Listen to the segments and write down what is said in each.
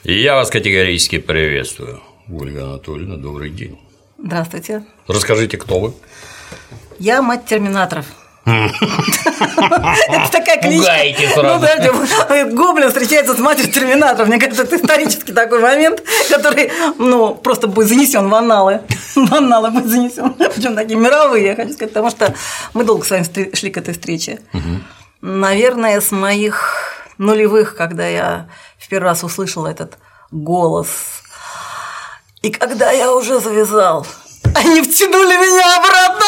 Я вас категорически приветствую. Ольга Анатольевна, добрый день. Здравствуйте. Расскажите, кто вы? Я мать терминаторов. Это такая кличка. Пугаете сразу. Гоблин встречается с матерью терминаторов. Мне кажется, это исторический такой момент, который, просто будет занесен в анналы. В анналы будет занесен. Причем такие мировые, я хочу сказать, потому что мы долго с вами шли к этой встрече. Наверное, с моих нулевых, когда я в первый раз услышала этот голос, и когда я уже завязал, они втянули меня обратно.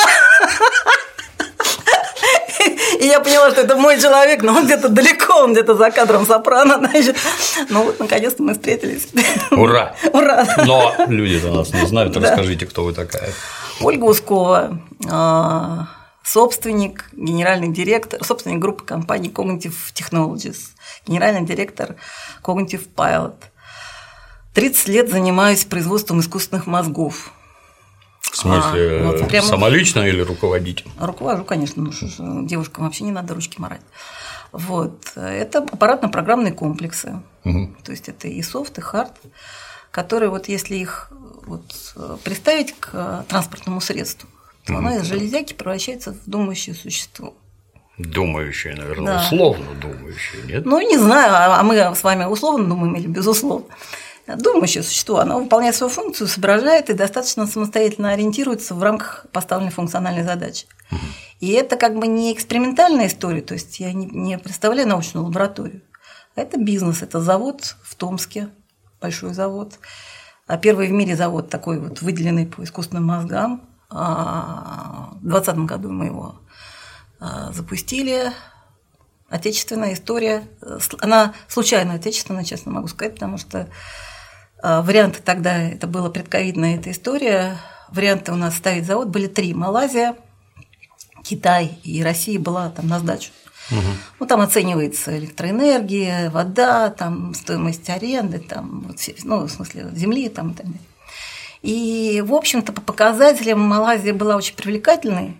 И я поняла, что это мой человек, но он где-то далеко, он где-то за кадром сопрано, значит. Наконец-то мы встретились. Ура! Ура! Но люди-то нас не знают, расскажите, кто вы такая. Ольга Ускова, собственник, генеральный директор, собственник группы компании Cognitive Technologies, генеральный директор Cognitive Pilot. 30 лет занимаюсь производством искусственных мозгов. В смысле, самолично или руководитель? Руковожу, конечно, девушкам вообще не надо ручки марать. Это аппаратно-программные комплексы, то есть это и софт, и хард, которые если их представить к транспортному средству, то оно из железяки превращается в думающее существо. Думающее, наверное, да. Условно думающее, нет? Не знаю, а мы с вами условно думаем или безусловно. Думающее существо, оно выполняет свою функцию, соображает и достаточно самостоятельно ориентируется в рамках поставленной функциональной задачи. И это не экспериментальная история, то есть я не представляю научную лабораторию, а это бизнес, это завод в Томске, большой завод, первый в мире завод такой выделенный по искусственным мозгам. В 2020 году мы его запустили. Отечественная история, она случайно отечественная, честно могу сказать, потому что варианты тогда, это была предковидная эта история, варианты у нас ставить завод были 3: Малайзия, Китай и Россия была там на сдачу. Там оценивается электроэнергия, вода, там стоимость аренды, там, в смысле земли там, и так далее. И, в общем-то, по показателям Малайзия была очень привлекательной.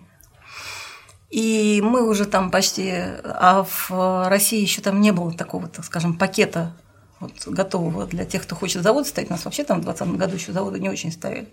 И мы уже там почти, а в России еще там не было такого, так скажем, пакета готового для тех, кто хочет завод ставить. У нас вообще там в 2020 году еще заводы не очень ставили.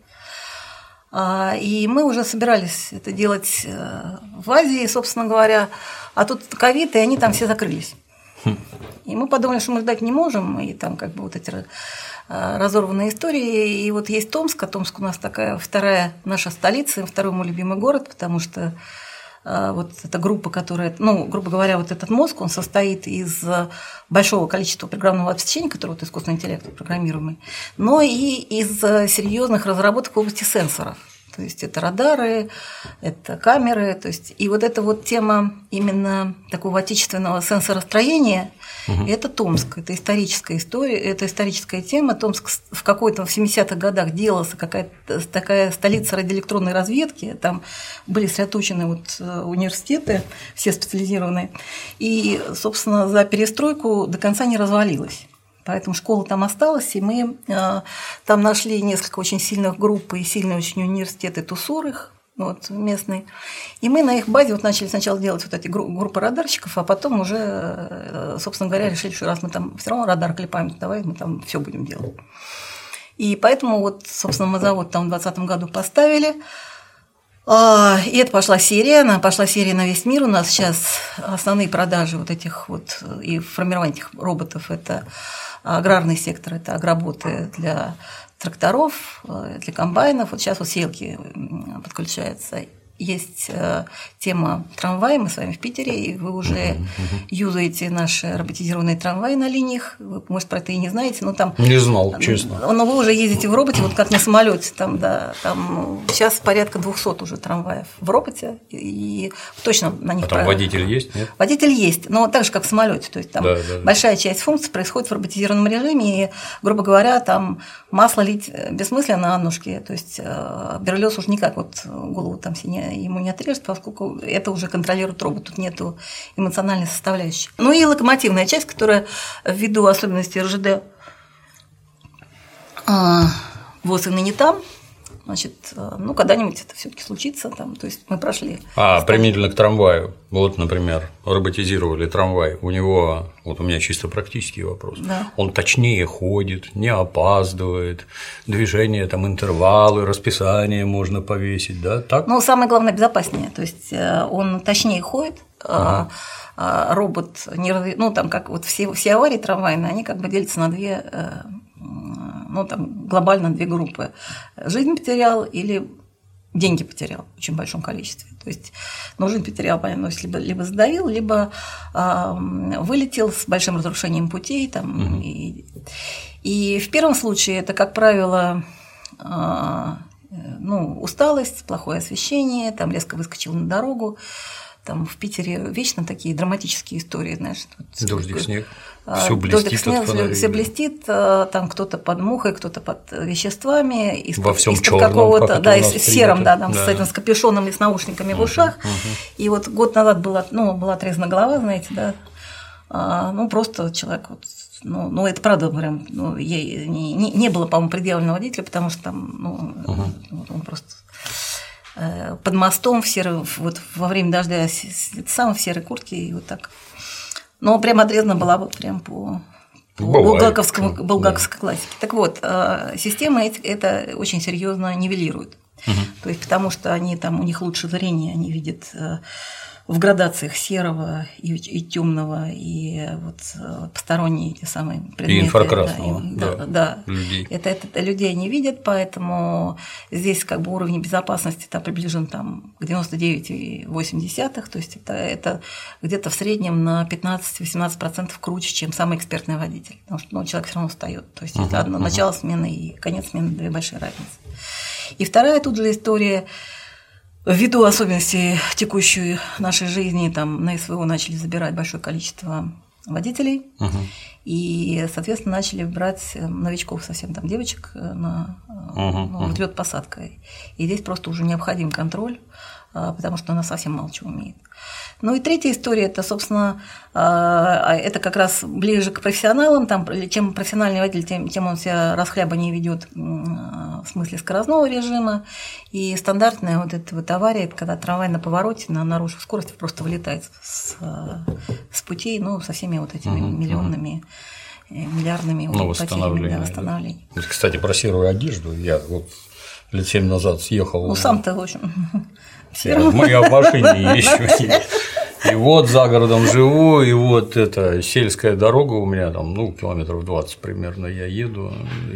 И мы уже собирались это делать в Азии, собственно говоря, а тут ковид, и они там все закрылись. И мы подумали, что мы ждать не можем, и там эти разорванные истории. И есть Томск, а Томск у нас такая вторая наша столица, второй мой любимый город, потому что эта группа, которая, грубо говоря, этот мозг, он состоит из большого количества программного обеспечения, которое искусственный интеллект программируемый, но и из серьезных разработок в области сенсоров. То есть это радары, это камеры, то есть и эта тема именно такого отечественного сенсоростроения, это Томск, это историческая история, это историческая тема. Томск в 70-х годах делался какая-то такая столица радиоэлектронной разведки, там были сосредоточены университеты, все специализированные, и, собственно, за перестройку до конца не развалилась. Поэтому школа там осталась, и мы там нашли несколько очень сильных групп и сильные очень университеты ТУСУР их, местные. И мы на их базе начали сначала делать эти группы радарщиков, а потом уже, собственно говоря, решили, что раз мы там все равно радар клепаем, давай мы там все будем делать. И поэтому, собственно, мы завод там в 2020 году поставили. И это пошла серия на весь мир. У нас сейчас основные продажи этих и формирование этих роботов – это аграрный сектор, это агроботы для тракторов, для комбайнов. Сейчас сеялки подключаются. Есть тема трамвая, мы с вами в Питере, и вы уже юзаете наши роботизированные трамваи на линиях. Вы, может, про это и не знаете, но там… Не знал, честно. Но вы уже ездите в роботе, как на самолете, там сейчас порядка 200 уже трамваев в роботе, и точно на них… А там водитель есть, нет? Водитель есть, но так же, как в самолете, то есть там большая часть функций происходит в роботизированном режиме, и, грубо говоря, там масло лить бессмысленно на ножке, то есть берлёз уж никак голову там ему не отрежет, поскольку это уже контролирует робот, тут нету эмоциональной составляющей. И локомотивная часть, которая ввиду особенностей РЖД ВОЗ и ныне там, значит, ну, когда-нибудь это все-таки случится, там, то есть мы прошли. Применительно к трамваю. Вот, например, роботизировали трамвай. У него, вот у меня чисто практический вопрос. Да. Он точнее ходит, не опаздывает, движения, там, интервалы, расписание можно повесить, да? Так? Ну, самое главное, безопаснее. То есть он точнее ходит, робот не ну, там, как вот все аварии трамвайные, они как бы делятся на две. Ну, там глобально две группы. Жизнь потерял или деньги потерял в очень большом количестве. То есть, ну, жизнь потерял, понятно, либо задавил, либо вылетел с большим разрушением путей. Там, и в первом случае это, как правило, ну, усталость, плохое освещение, там резко выскочил на дорогу. Там в Питере вечно такие драматические истории, знаешь. Дождик, снег, все блестит, дождик, снег, все блестит, там кто-то под мухой, кто-то под веществами, во всем из-под какого-то, да, с серым, да, там, да. С капюшоном и с наушниками в ушах. И вот год назад была отрезана голова, знаете, да, ну просто человек вот. Ну, это правда, прям, ну, ей не было, по-моему, предъявлено водителя, потому что там, ну, он просто под мостом в серой, вот во время дождя сам в серой куртке и вот так. Но прям отрезана была вот прям по булгаковской классике. Так вот, система это очень серьезно нивелирует. То есть, потому что они там, у них лучше зрение, они видят в градациях серого и темного, и вот посторонние эти самые предметы. И инфракрасного, да. Людей. Это людей не видят, поэтому здесь как бы уровень безопасности там приближен там, к 99,8, то есть это где-то в среднем на 15-18% круче, чем самый экспертный водитель, потому что человек все равно устает. То есть это одно начало смены и конец смены, две большие разницы. И вторая тут же история. Ввиду особенностей текущей нашей жизни, там на СВО начали забирать большое количество водителей, и, соответственно, начали брать новичков совсем, там девочек на взлёт-посадкой. И здесь просто уже необходим контроль, потому что она совсем мало чего умеет. Ну и третья история, это, собственно, это как раз ближе к профессионалам, там, чем профессиональный водитель, тем он себя расхлябаннее ведет в смысле скоростного режима, и стандартная вот эта вот авария, это когда трамвай на повороте, нарушив скорость, просто вылетает с путей, ну, со всеми вот этими миллионными, миллиардными восстановлениями. Кстати, про серую одежду, я вот лет 7 назад съехал. Ну, сам-то, в общем… Я в машине езжу. И вот за городом живу, и вот эта сельская дорога у меня там, ну, километров 20 примерно я еду,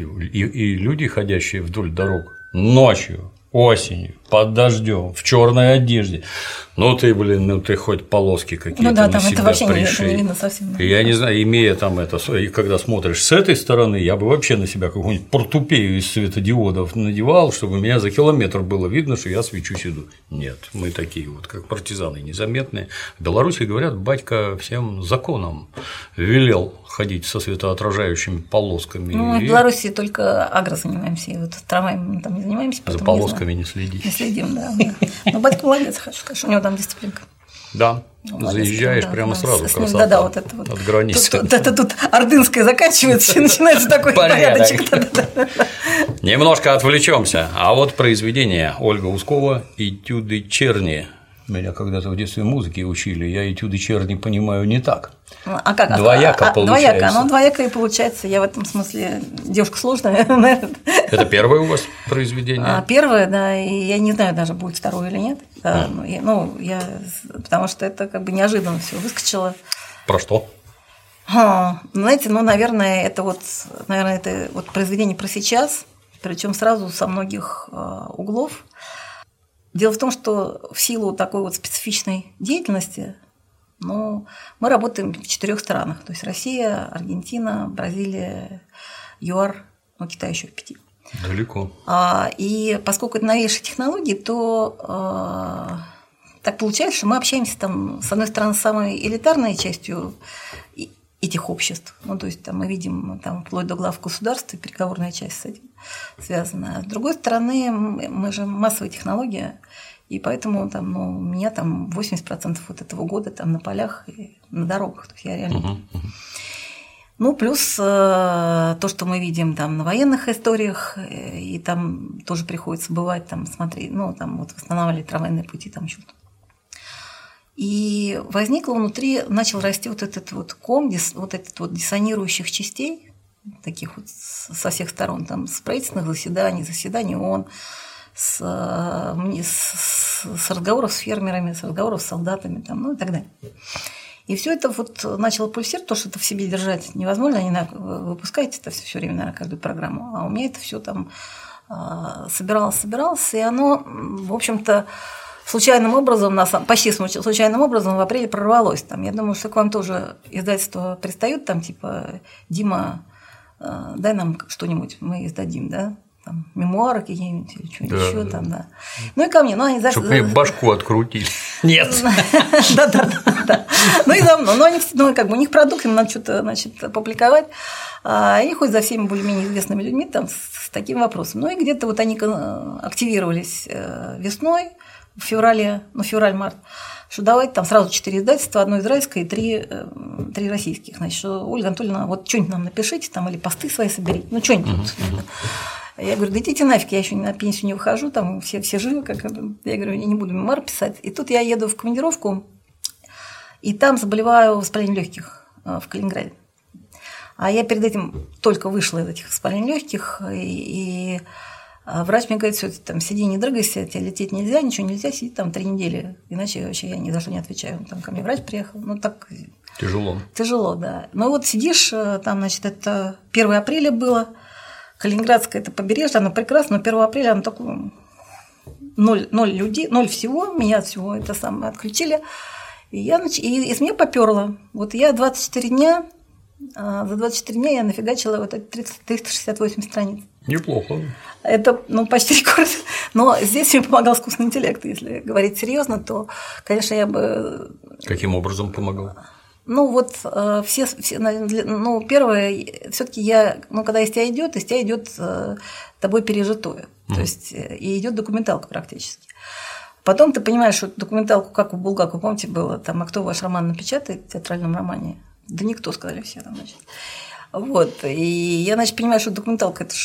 и люди, ходящие вдоль дорог ночью, осенью, под дождем, в черной одежде. Ну ты, блин, ты хоть полоски какие-то на там себя это вообще пришей. не видно совсем. И я не знаю, имея там это, и когда смотришь с этой стороны, я бы вообще на себя какую-нибудь портупею из светодиодов надевал, чтобы меня за километр было видно, что я свечусь иду. Нет, мы такие вот, как партизаны, незаметные. В Беларуси, говорят, батька всем законом велел ходить со светоотражающими полосками. Ну, мы в Беларуси только агро занимаемся, и вот трамваем мы там не занимаемся. За полосками не следите. Не следим, да. Но батька молодец, хочу сказать, у него там дисциплинка. Да, заезжаешь прямо сразу, красота, да, вот это вот. От границы. Это тут ордынское заканчивается, и начинается такой порядочек. Немножко отвлечемся. А вот произведение Ольга Ускова «Этюды Черни». Меня когда-то в детстве музыки учили, я этюды Черни понимаю не так. А как? Двояко получается. Двояко и получается. Я в этом смысле девушка сложная, наверное. Это первое у вас произведение? Первое, да, и я не знаю даже, будет второе или нет. Потому что это как бы неожиданно все выскочило. Про что? Знаете, наверное, это вот произведение про сейчас, причем сразу со многих углов. Дело в том, что в силу такой вот специфичной деятельности, мы работаем в 4 странах, то есть Россия, Аргентина, Бразилия, ЮАР, Китай еще в 5. Далеко. И поскольку это новейшие технологии, то так получается, что мы общаемся там, с одной стороны, с самой элитарной частью этих обществ, то есть там мы видим там, вплоть до глав государства, переговорная часть с этим связана. А с другой стороны, мы же массовая технология, и поэтому там, у меня там 80% вот этого года там на полях и на дорогах. То есть я реально… Ну, плюс то, что мы видим там на военных историях, и там тоже приходится бывать, там смотреть, ну, там вот восстанавливали трамвайные пути, там что-то. И возникло внутри, начал расти вот этот вот ком, вот этот вот диссонирующих частей, таких вот со всех сторон, там, с правительственных заседаний ООН, с разговоров с фермерами, с разговоров с солдатами, там, ну и так далее. И все это вот начало пульсировать, то, что это в себе держать невозможно, они выпускаете это все время на каждую программу, а у меня это все там собиралось, и оно, в общем-то, случайным образом, почти случайным образом в апреле прорвалось. Там, я думаю, что к вам тоже издательства пристают, там, типа, Дима, дай нам что-нибудь, мы издадим, да? Там, мемуары какие-нибудь или что-нибудь еще там, да. Ну и ко мне, ну они чтобы мне башку открутить. Нет. Да. Ну и за мной. Но они, ну, как бы у них продукт, им надо что-то, значит, публиковать. Они ходят за всеми более-менее известными людьми там с таким вопросом. Ну и где-то вот они активировались весной, в феврале, ну, февраль-март, что давайте там сразу 4 издательства, одно израильское и 3 российских. Значит, что, Ольга Анатольевна, вот что-нибудь нам напишите, там, или посты свои соберите, ну, что-нибудь. Я говорю, да идите нафиг, я еще на пенсию не выхожу, там все живы, как это. Я говорю, я не буду мемуар писать. И тут я еду в командировку, и там заболеваю воспалением легких в Калининграде. А я перед этим только вышла из этих воспалений легких, и врач мне говорит, все, там сиди, не дрыгайся, тебе лететь нельзя, ничего нельзя, сиди там 3 недели, иначе вообще я ни за что не отвечаю. Там ко мне врач приехал, ну так… Тяжело, да. Ну вот сидишь, там, значит, это 1 апреля было, Калининградское это побережье, оно прекрасно, но 1 апреля оно такое 0 людей, 0 всего, меня от всего это самое отключили, и из меня попёрло. Вот я 24 дня, за 24 дня я нафигачила вот эти 368 страниц. Неплохо. Это, ну, почти рекорд. Но здесь мне помогал искусственный интеллект. Если говорить серьезно, то, конечно, я бы… Каким образом помогал? Ну, вот ну, первое, все-таки когда из тебя идет тобой пережитое. То есть и идет документалка практически. Потом ты понимаешь, что документалку, как у Булгакова, помните, было там, а кто ваш роман напечатает в театральном романе? Да никто, сказали все там, значит. Вот. И я, значит, понимаю, что документалка это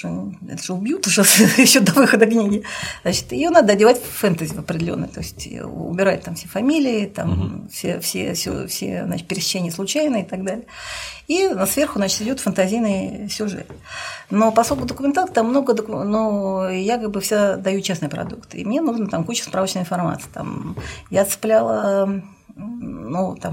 же убьют уже еще до выхода книги. Значит, ее надо одевать в фэнтези в определенный, то есть убирать там все фамилии, там все значит, пересечения случайные и так далее. И сверху, значит, идет фантазийный сюжет. Но поскольку документалка там много, но я как бы вся даю честный продукт. И мне нужно там куча справочной информации. Там я цепляла. Ну, там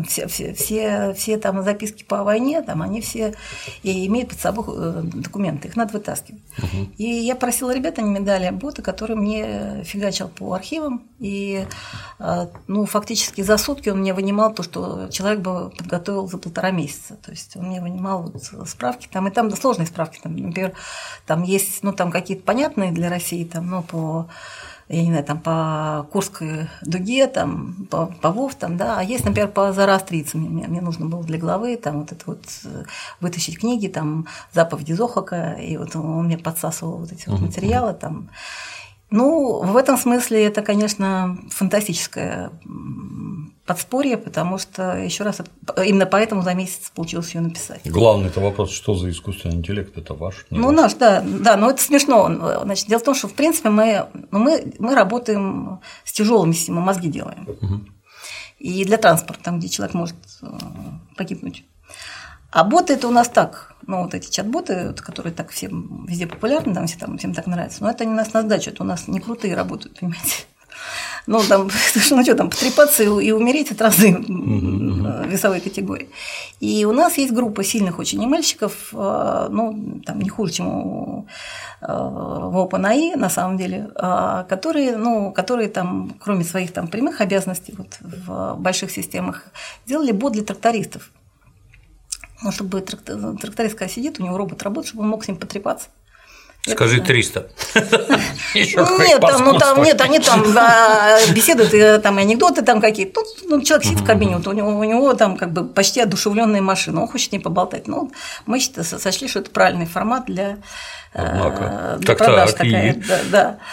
все там записки по войне, там они все имеют под собой документы, их надо вытаскивать. И я просила ребят, они мне дали бота, который мне фигачил по архивам, и ну, фактически за сутки он мне вынимал то, что человек бы подготовил за 1,5 месяца. То есть он мне вынимал вот справки, там, и там да, сложные справки, там, например, там есть, ну, там какие-то понятные для России, там, ну, по… я не знаю, там по Курской дуге, там, по ВОВ, там, да, а есть, например, по зороастрийцам, мне нужно было для главы, там, вот это вот вытащить книги, там, заповеди Зохака, и вот он мне подсасывал вот эти вот материалы, там. Ну, в этом смысле это, конечно, фантастическое подспорье, потому что, еще раз, именно поэтому за месяц получилось ее написать. Главный-то вопрос, что за искусственный интеллект, это ваш? Ну, наш, да, но это смешно. Значит, дело в том, что, в принципе, мы работаем с тяжелыми системами, мозги делаем. И для транспорта, там, где человек может погибнуть. А боты это у нас так, ну, вот эти чат-боты, которые так всем везде популярны, там, всем так нравятся, но это не у нас на сдачу, это у нас не крутые работают, понимаете. Ну, там, ну, что там, потрепаться и умереть – это разные весовые категории. И у нас есть группа сильных очень мальчиков, ну, там, не хуже, чем в OpenAI, на самом деле, которые там, кроме своих там прямых обязанностей вот, в больших системах, делали бот для трактористов. Ну, чтобы тракторист, когда сидит, у него робот работает, чтобы он мог с ним потрепаться. Скажи 300. Нет, они там беседуют, там анекдоты там какие-то. Тут человек сидит в кабине, вот у него там как бы почти одушевленная машина, он хочет с ней поболтать. Ну, мы сочли, что это правильный формат для продаж. Да.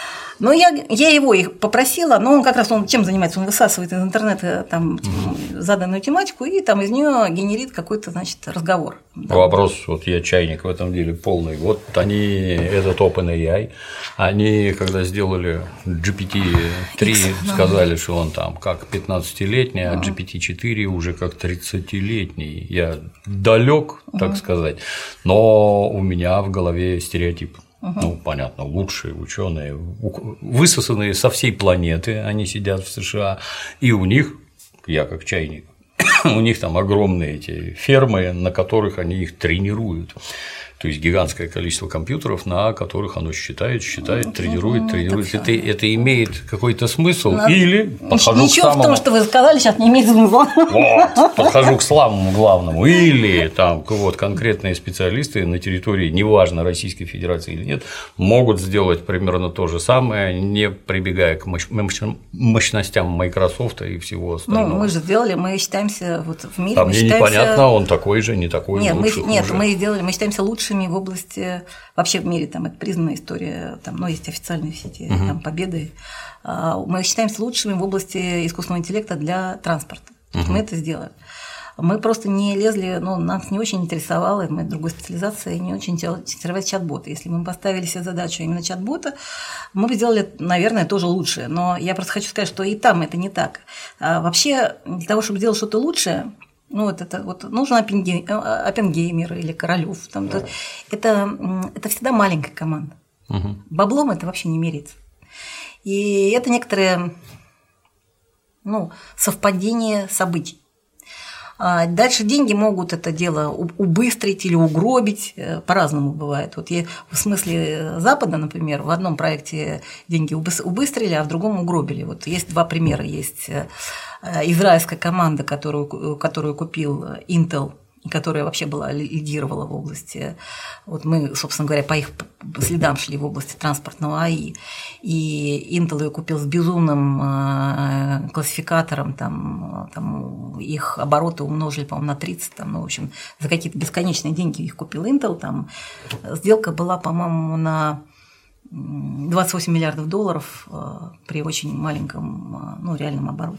Но я его их попросила, но он как раз чем занимается? Он высасывает из интернета там заданную тематику и там из нее генерит какой-то, значит, разговор. Да. Вопрос, вот я чайник в этом деле полный. Вот они, этот OpenAI, они когда сделали GPT-3, сказали, что он там как 15-летний, а GPT-4 уже как 30-летний. Я далек, так сказать, но у меня в голове стереотип. Ну, понятно, лучшие ученые, высосанные со всей планеты, они сидят в США, и у них, я как чайник, у них там огромные эти фермы, на которых они их тренируют. То есть гигантское количество компьютеров, на которых оно считает, тренирует. Это имеет какой-то смысл? Или подхожу Ничего к самому… в том, что вы сказали, сейчас не имеет смысла. Вот, подхожу к самому главному. Или там вот конкретные специалисты на территории, неважно, Российской Федерации или нет, могут сделать примерно то же самое, не прибегая к мощностям Microsoft и всего остального. Ну, мы же сделали, мы считаемся вот в мире. А мне непонятно, он такой же, не такой, лучше, Нет, хуже. мы сделали, мы считаемся лучшими в области, вообще в мире там это признанная история, там, ну, есть официальные все эти там победы. Мы считаемся лучшими в области искусственного интеллекта для транспорта. Мы это сделали. Мы просто не лезли, ну, нас не очень интересовало, мы другой специализации, не очень интересовались чат-боты. Если мы поставили себе задачу именно чат-бота, мы бы сделали, наверное, тоже лучше. Но я просто хочу сказать, что и там это не так. Вообще, для того, чтобы сделать что-то лучшее, ну, вот нужен Оппенгеймер или Королёв. Это всегда маленькая команда. Баблом это вообще не меряется. И это некоторые совпадение событий. Дальше деньги могут это дело убыстрить или угробить, по-разному бывает. Вот в смысле Запада, например, в одном проекте деньги убыстрили, а в другом угробили. Вот есть два примера. Есть израильская команда, которую купил Intel, которая вообще лидировала в области, вот мы, собственно говоря, по их следам шли в области транспортного АИ, и Intel ее купил с безумным классификатором, там их обороты умножили, по-моему, на 30, там, в общем, за какие-то бесконечные деньги их купил Intel, там сделка была, по-моему, на 28 миллиардов долларов при очень маленьком, реальном обороте.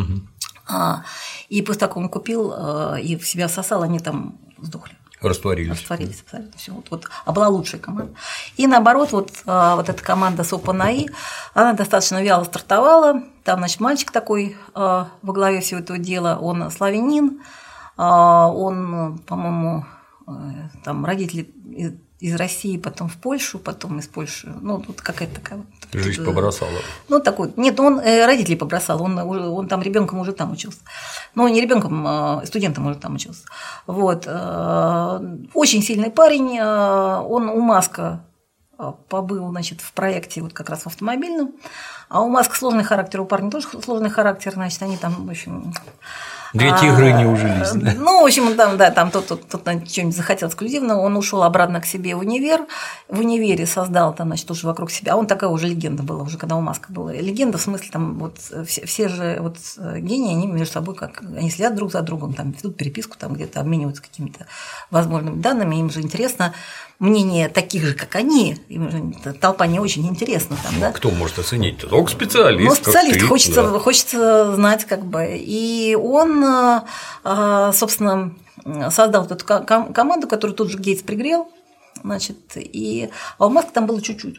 И после того, как он купил и в себя всосал, они там сдохли. Растворились абсолютно все. А была лучшая команда. И наоборот, вот эта команда с OpenAI, она достаточно вяло стартовала. Там, значит, мальчик такой во главе всего этого дела, он славянин, он, по-моему, там родители из России, потом в Польшу, потом из Польши. Тут какая-то такая. Жизнь побросала. Нет, он родителей побросал, он там ребенком уже там учился. Ну, не ребенком, студентом уже там учился. Вот. Очень сильный парень, он у Маска побыл, значит, в проекте вот как раз в автомобильном, а у Маска сложный характер, у парня тоже сложный характер, значит, они там, в общем… Две тигры не ужились. В общем, там тот что-нибудь захотел эксклюзивного, он ушел обратно к себе в универ, в универе создал там, значит, тоже вокруг себя, он такая уже легенда была, уже когда у Маска была. Легенда в смысле, там вот все же вот гении, они между собой они следят друг за другом, там ведут переписку, там где-то обмениваются какими-то возможными данными, им же интересно мнение таких же, как они, им же толпа не очень интересна. Там, да? Кто может оценить-то? Только специалист. Ну, специалист хочется знать, как бы. И он, собственно, создал эту команду, которую тут же Гейтс пригрел, значит, а у Маска там было чуть-чуть.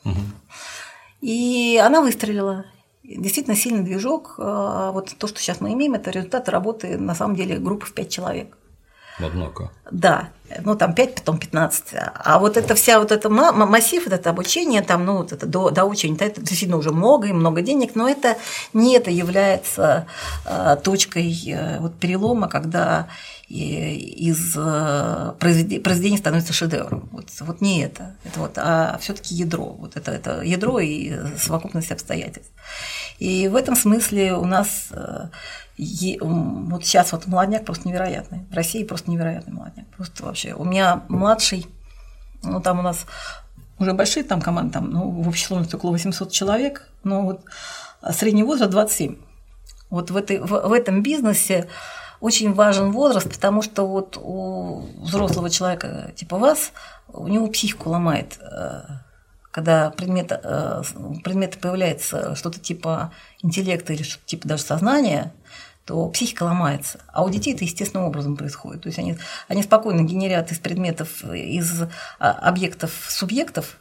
И она выстрелила. Действительно сильный движок. Вот то, что сейчас мы имеем, это результат работы, на самом деле, группы в 5 человек. Однако. Да, там 5, потом 15. А вот это вся вот это массив, вот это обучение, там, вот это доучение, это действительно уже много и много денег, но это не это является точкой вот перелома, когда из произведения становится шедевром. Вот не это а все-таки ядро. Вот это ядро и совокупность обстоятельств. И в этом смысле у нас вот сейчас вот молодняк просто невероятный. В России просто невероятный молодняк. Просто вообще. У меня младший, там у нас уже большие там команды, там, в общей сложности около 800 человек, но вот средний возраст 27. Вот в этом бизнесе очень важен возраст, потому что вот у взрослого человека типа вас, у него психику ломает когда предмет появляется что-то типа интеллекта или что-то типа даже сознания, то психика ломается. А у детей это естественным образом происходит. То есть они спокойно генерят из предметов, из объектов субъектов,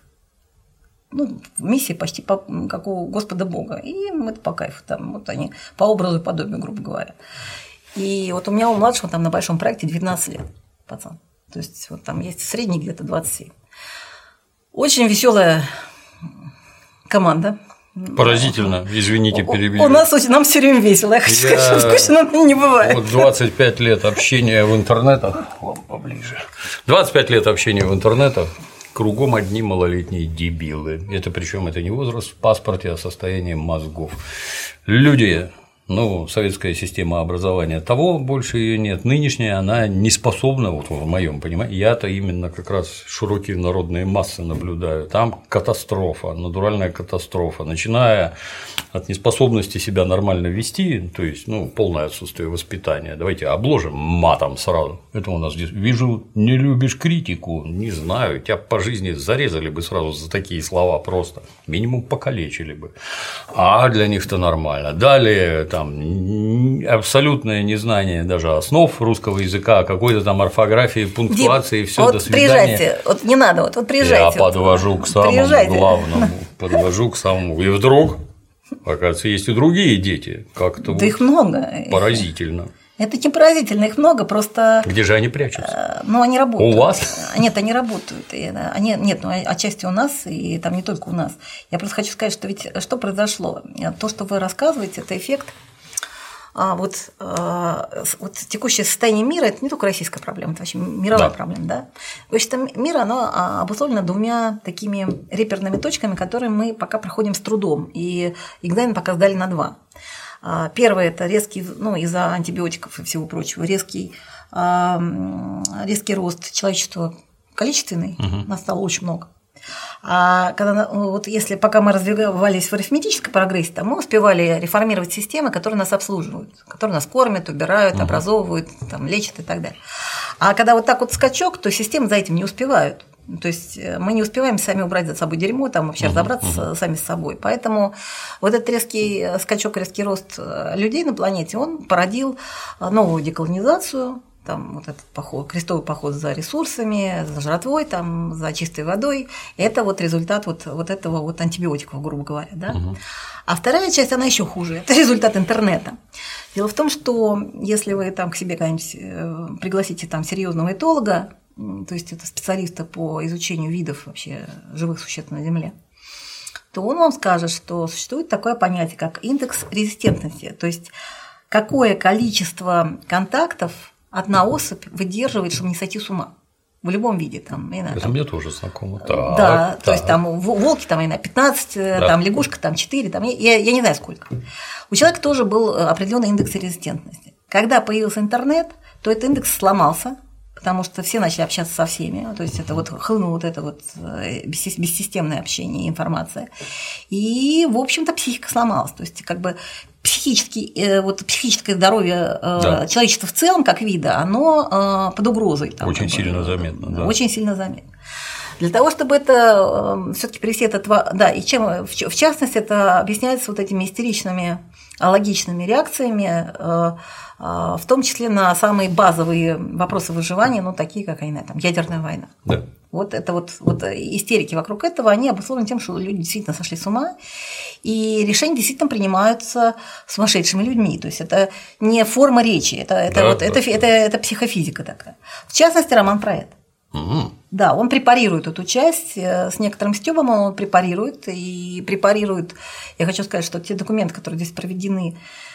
миссии почти как у Господа Бога. И им это по кайфу. Там, вот они по образу и подобию, грубо говоря. И вот у меня у младшего там на большом проекте 19 лет, пацан. То есть вот там есть средний где-то 27. Очень веселая команда. Поразительно, извините, перебью. Нам все время весело, я хочу сказать, что скучно нам не бывает. Вот 25 лет общения в интернетах, вам поближе. 25 лет общения в интернетах, кругом одни малолетние дебилы. Это причем это не возраст в паспорте, а состояние мозгов. Люди. Советская система образования, того больше ее нет. Нынешняя она не способна, вот в моем понимании, я-то именно как раз широкие народные массы наблюдаю. Там катастрофа, натуральная катастрофа, начиная от неспособности себя нормально вести, то есть полное отсутствие воспитания. Давайте обложим матом сразу. Это у нас здесь. Вижу, не любишь критику, не знаю, тебя по жизни зарезали бы сразу за такие слова просто, минимум покалечили бы. А для них-то нормально. Далее там абсолютное незнание даже основ русского языка, какой-то там орфографии, пунктуации, все, до свидания. Приезжайте, не надо, приезжайте. Я подвожу к самому главному, и вдруг, оказывается, есть и другие дети, как-то их много. Поразительно. Это не поразительно, их много, просто… Где же они прячутся? Они работают. У вас? Нет, они работают. Отчасти у нас, и там не только у нас. Я просто хочу сказать, что ведь что произошло? То, что вы рассказываете, это эффект. Вот текущее состояние мира – это не только российская проблема, это вообще мировая проблема. Да? В общем, мир оно обусловлено двумя такими реперными точками, которые мы пока проходим с трудом, и экзамен пока сдали на 2. Первое – это резкий, из-за антибиотиков и всего прочего, резкий рост человечества количественный, нас стало очень много. А когда, если пока мы развивались в арифметической прогрессии, то мы успевали реформировать системы, которые нас обслуживают, которые нас кормят, убирают, образовывают, лечат и так далее. А когда вот так вот скачок, то системы за этим не успевают. То есть мы не успеваем сами убрать за собой дерьмо, вообще разобраться сами с собой. Поэтому вот этот резкий скачок, резкий рост людей на планете, он породил новую деколонизацию, этот крестовый поход за ресурсами, за жратвой, за чистой водой. Это результат этого антибиотиков, грубо говоря. Да? А вторая часть, она еще хуже. Это результат интернета. Дело в том, что если вы к себе как-нибудь пригласите серьезного этолога, то есть это специалиста по изучению видов вообще живых существ на Земле, то он вам скажет, что существует такое понятие, как индекс резистентности, то есть какое количество контактов одна особь выдерживает, чтобы не сойти с ума. В любом виде. Это мне тоже знакомо. То есть волки 15, лягушка 4, я не знаю сколько. У человека тоже был определенный индекс резистентности. Когда появился интернет, то этот индекс сломался, потому что все начали общаться со всеми, то есть это хлынуло бессистемное общение и информация. И, в общем-то, психика сломалась. То есть, психическое здоровье человечества в целом, как вида, оно под угрозой. Очень сильно заметно. Да. Очень сильно заметно. Для того, чтобы это все-таки привести и чем, в частности, это объясняется этими истеричными, алогичными реакциями, в том числе на самые базовые вопросы выживания, такие как ядерная война. Да. Истерики вокруг этого, они обусловлены тем, что люди действительно сошли с ума, и решения действительно принимаются сумасшедшими людьми. То есть это не форма речи, это психофизика такая. В частности, роман про это. Да, он препарирует эту часть, с некоторым стёбом он препарирует, я хочу сказать, что те документы, которые здесь проведены,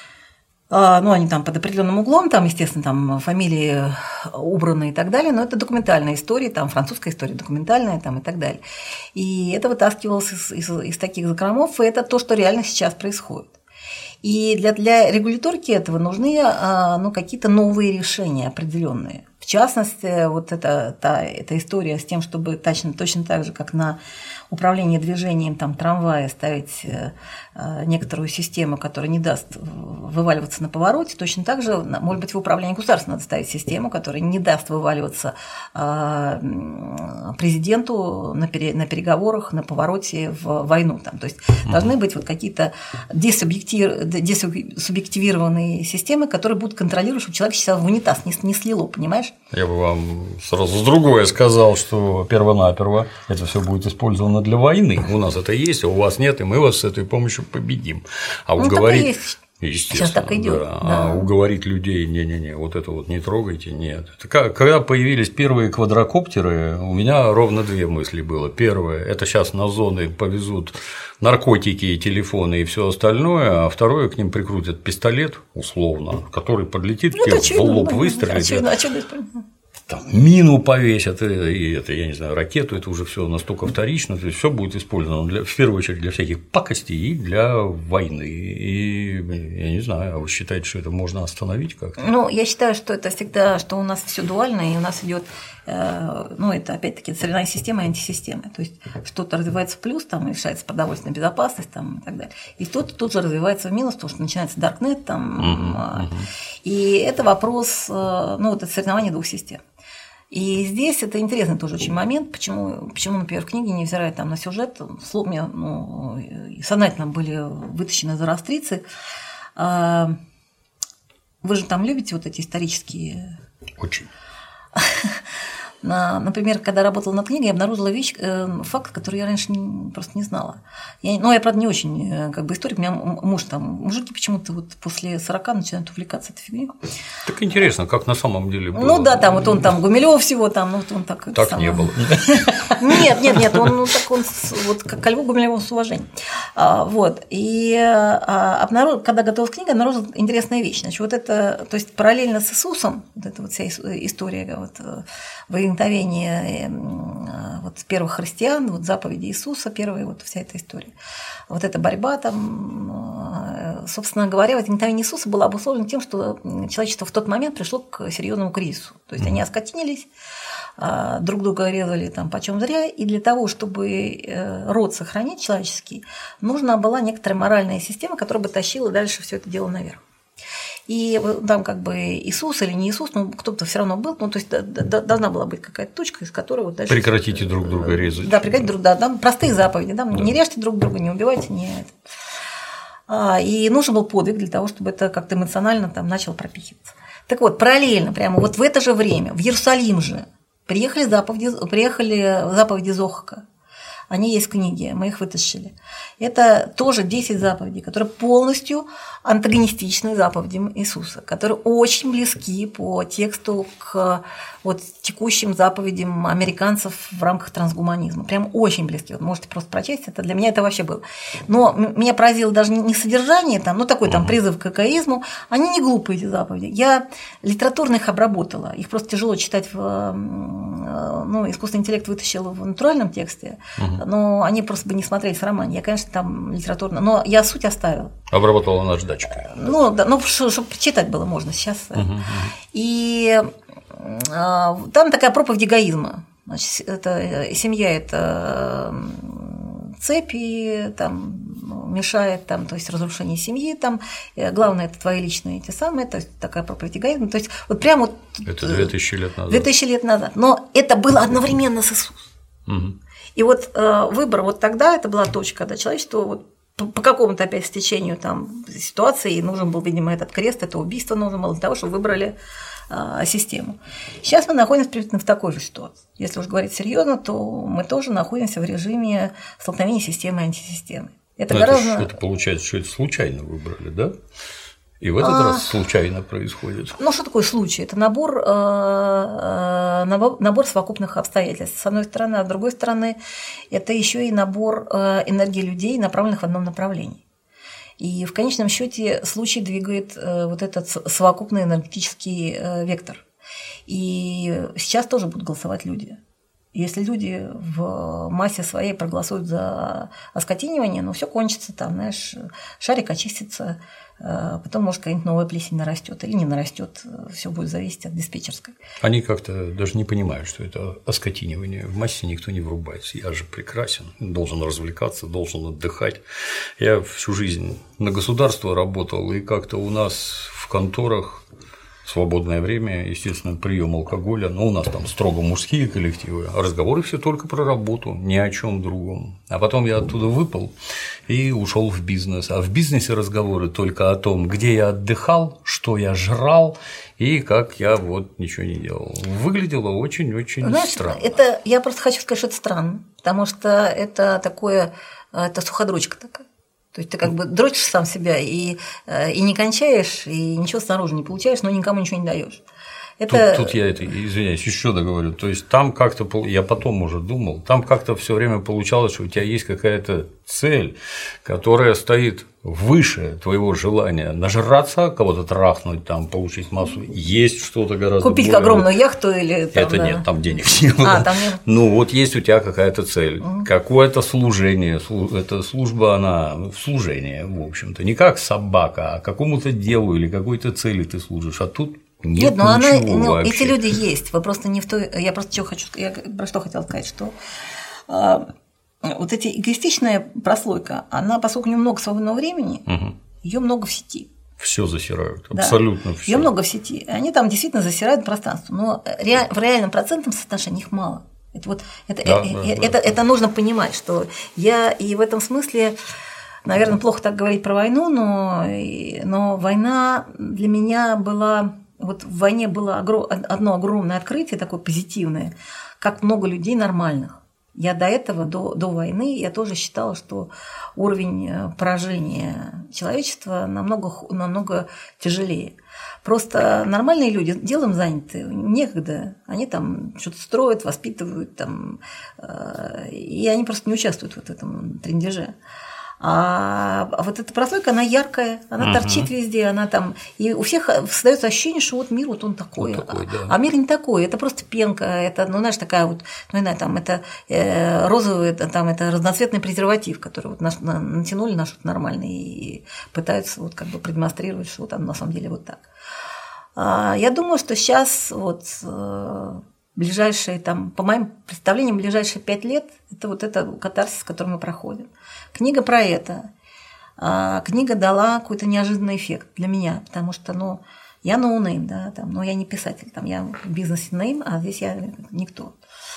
они под определенным углом, естественно, фамилии убраны и так далее, но это документальная история, французская история документальная и так далее. И это вытаскивалось из таких закромов, и это то, что реально сейчас происходит. И для регуляторики этого нужны какие-то новые решения определенные. В частности, эта история с тем, чтобы точно так же, как на управление движением трамвая ставить некоторую систему, которая не даст вываливаться на повороте, точно так же, может быть, в управлении государством надо ставить систему, которая не даст вываливаться президенту на переговорах, на повороте в войну. Там. То есть должны быть вот какие-то десубъективированные системы, которые будут контролировать, чтобы человек сейчас в унитаз не слило, понимаешь? Я бы вам сразу другое сказал, что перво-наперво это все будет использовано для войны. У нас это есть, а у вас нет, и мы вас с этой помощью победим. А уговорить, естественно, сейчас так идет. Да. А уговорить людей, не-не-не, вот это вот не трогайте, нет. Это когда появились первые квадрокоптеры, у меня ровно две мысли было. Первое – это сейчас на зоны повезут наркотики, телефоны и все остальное, а второе, к ним прикрутят пистолет, условно, который подлетит, в лоб выстрелит. Там мину повесят, и это, я не знаю, ракету, это уже все настолько вторично, то есть все будет использовано в первую очередь для всяких пакостей и для войны. И я не знаю, а вы считаете, что это можно остановить как-то? Ну, я считаю, что это всегда, что у нас все дуально, и у нас идет, ну, это опять-таки соревнование системы и антисистемы. То есть что-то развивается в плюс, там решается продовольственная безопасность там, и так далее. И что-то тут же развивается в минус, потому что начинается даркнет там. И это вопрос, ну, вот это соревнование двух систем. И здесь это интересный тоже очень момент, почему, например, в книге, невзирая там на сюжет, слов мне сознательно были вытащены зороастрицы. Вы же там любите вот эти исторические… Очень. Например, когда работала над книгой, я обнаружила факт, который я раньше просто не знала. Я, правда, не очень как бы историк, у меня мужики почему-то вот после 40 начинают увлекаться этой фигней. Так интересно, как на самом деле было. Ну да, там вот он там Гумилёв всего там, ну вот он так. Так не было. Нет, он вот ко Льву Гумилёву с уважением. Вот. И когда готовилась книга, обнаружила интересная вещь. Значит, вот это, то есть параллельно с Иисусом, вот эта вот вся история вот возникновение вот первых христиан, вот заповеди Иисуса, первая вот вся эта история. Вот эта борьба там, собственно говоря, возникновение Иисуса было обусловлено тем, что человечество в тот момент пришло к серьезному кризису. То есть они оскотинились, друг друга резали там почем зря, и для того, чтобы род сохранить человеческий, нужна была некоторая моральная система, которая бы тащила дальше все это дело наверх. И там как бы Иисус или не Иисус, но кто-то все равно был, ну то есть должна была быть какая-то точка, из которой вот дальше… Прекратите друг друга резать. Да, прекратите друг друга, да, простые заповеди, да, не режьте друг друга, не убивайте, не это. И нужен был подвиг для того, чтобы это как-то эмоционально там начало пропихиваться. Так вот, параллельно, прямо вот в это же время, в Иерусалим же приехали заповеди Зохака. Они есть в книге, мы их вытащили. Это тоже 10 заповедей, которые полностью антагонистичны заповедям Иисуса, которые очень близки по тексту к вот текущим заповедям американцев в рамках трансгуманизма. Прям очень близки. Вот можете просто прочесть, это для меня это вообще было. Но меня поразило даже не содержание, там, ну такой там призыв к экоизму. Они не глупые, эти заповеди. Я литературно их обработала. Их просто тяжело читать искусственный интеллект вытащил в натуральном тексте, но они просто бы не смотрелись в романе. Я, конечно, там литературно, но я суть оставила. Обработала наждачкой. Ну, да, ну, чтобы читать было можно сейчас. И там такая проповедь эгоизма. Значит, это семья – это цепи, там, мешает, там, то есть разрушение семьи, там, главное – это твои личные эти самые, то есть такая проповедь эгоизма. То есть вот прямо вот… Это 2000 лет назад. 2000 лет назад. Но это было одновременно с Иисусом. И вот выбор вот тогда это была точка, когда человечество вот по какому-то опять стечению там ситуации нужен был, видимо, этот крест, это убийство нужно было для того, чтобы выбрали систему. Сейчас мы находимся примерно в такой же ситуации. Если уж говорить серьезно, то мы тоже находимся в режиме столкновения системы и антисистемы. Это получается, что это случайно выбрали, да? И в этот раз случайно происходит. Ну, что такое случай? Это набор совокупных обстоятельств, с одной стороны, а с другой стороны, это еще и набор энергии людей, направленных в одном направлении. И в конечном счете случай двигает вот этот совокупный энергетический вектор. И сейчас тоже будут голосовать люди. Если люди в массе своей проголосуют за оскотинивание, ну, все кончится там, знаешь, шарик очистится, потом, может, какая-нибудь новая плесень нарастет или не нарастет, все будет зависеть от диспетчерской. Они как-то даже не понимают, что это оскотинивание. В массе никто не врубается. Я же прекрасен, должен развлекаться, должен отдыхать. Я всю жизнь на государство работал, и как-то у нас в конторах свободное время, естественно, прием алкоголя, но у нас там строго мужские коллективы, а разговоры все только про работу, ни о чем другом. А потом я оттуда выпал и ушел в бизнес. А в бизнесе разговоры только о том, где я отдыхал, что я жрал и как я вот ничего не делал. Выглядело очень-очень странно. Это, я просто хочу сказать, что это странно, потому что это такое, это суходрочка такая. То есть ты как бы дрочишь сам себя и не кончаешь, и ничего снаружи не получаешь, но никому ничего не даешь. Тут я извиняюсь, еще договорю. То есть там как-то, я потом уже думал, там как-то все время получалось, что у тебя есть какая-то цель, которая стоит выше твоего желания нажраться, кого-то трахнуть, там, получить массу, есть что-то гораздо купить более... огромную яхту или там, это нет, там денег не было. Там нет. Ну вот есть у тебя какая-то цель, какое-то служение, эта служба, она служение, в общем-то, не как собака, а какому-то делу или какой-то цели ты служишь, а тут нет, но вообще. Эти люди есть. Вы просто не в той. Я просто я про что хотела сказать, что вот эта эгоистичная прослойка, она, поскольку у нее много свободного времени, ее много в сети. Все засирают, абсолютно все. Ее много в сети. Они там действительно засирают пространство, но в реальном процентном соотношении их мало. Это нужно понимать, что я и в этом смысле. Наверное, плохо так говорить про войну, но война для меня была. Вот в войне было одно огромное открытие, такое позитивное, как много людей нормальных. Я до этого, до войны, я тоже считала, что уровень поражения человечества намного тяжелее. Просто нормальные люди делом заняты, некогда. Они там что-то строят, воспитывают, там, и они просто не участвуют в этом трындеже. А вот эта прослойка, она яркая, она торчит везде, она там. И у всех создается ощущение, что вот мир вот он такой. Да. А мир не такой, это просто пенка, это, ну, знаешь, такая вот, ну, не знаю, там это розовый, там это разноцветный презерватив, который вот натянули на что-то нормальное и пытаются вот как бы продемонстрировать, что там на самом деле вот так. Я думаю, что сейчас вот ближайшие, там, по моим представлениям, ближайшие 5 лет это вот это катарсис, который мы проходим. Книга про это. Книга дала какой-то неожиданный эффект для меня, потому что, ну, я ноунейм, да, там, но я не писатель, там, я в бизнесе нейм, а здесь я никто.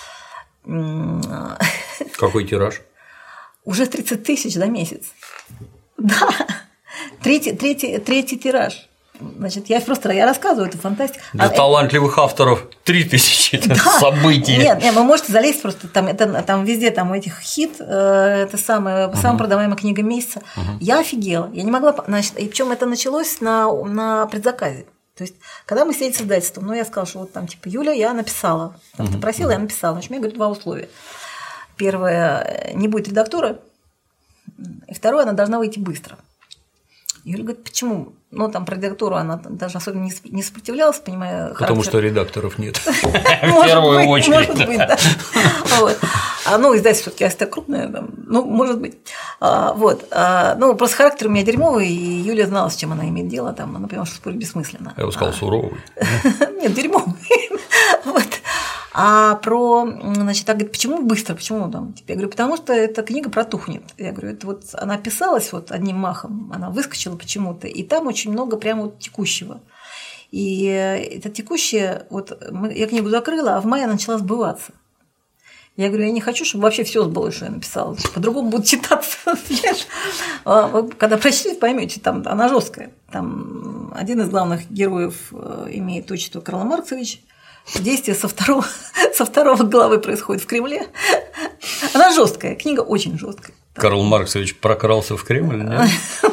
Какой тираж? Уже 30 тысяч за месяц. Да, третий тираж. Значит, я рассказываю, это фантастика. Для талантливых авторов 3000 событий. Нет, вы можете залезть просто, там везде там этих хит, это самая продаваемая книга месяца. Я офигела, я не могла, значит, и причем это началось на предзаказе. То есть, когда мы сидели с издательством, ну, я сказала, что вот там, типа, Юля, я написала. Там, ты просила, я написала. Значит, мне говорят 2 условия. Первое, не будет редактора, и второе, она должна выйти быстро. Юля говорит, почему? Ну, там про редактуру она даже особенно не сопротивлялась, понимая. Потому что редакторов нет. В первую очередь. Может быть, да. Ну, издательство все-таки это крупное, ну, может быть. Вот. Ну, просто характер у меня дерьмовый, и Юля знала, с чем она имеет дело, там, она поняла, что спорить бессмысленно. Я бы сказал, суровый. Нет, дерьмовый. Вот. Значит, так говорит, почему быстро, почему там? Я говорю, потому что эта книга протухнет. Я говорю, это вот она писалась вот одним махом, она выскочила почему-то, и там очень много прямо вот текущего. И это текущее, вот я книгу закрыла, а в мае она начала сбываться. Я говорю, я не хочу, чтобы вообще все сбылось, что я написала. По-другому будут читаться. Вы, когда прочтете, поймете, там она жесткая. Там один из главных героев имеет отчество Карл Марксович. Действие со второго главы происходит в Кремле. Она жесткая, книга очень жесткая. Карл Марксович прокрался в Кремль, нет?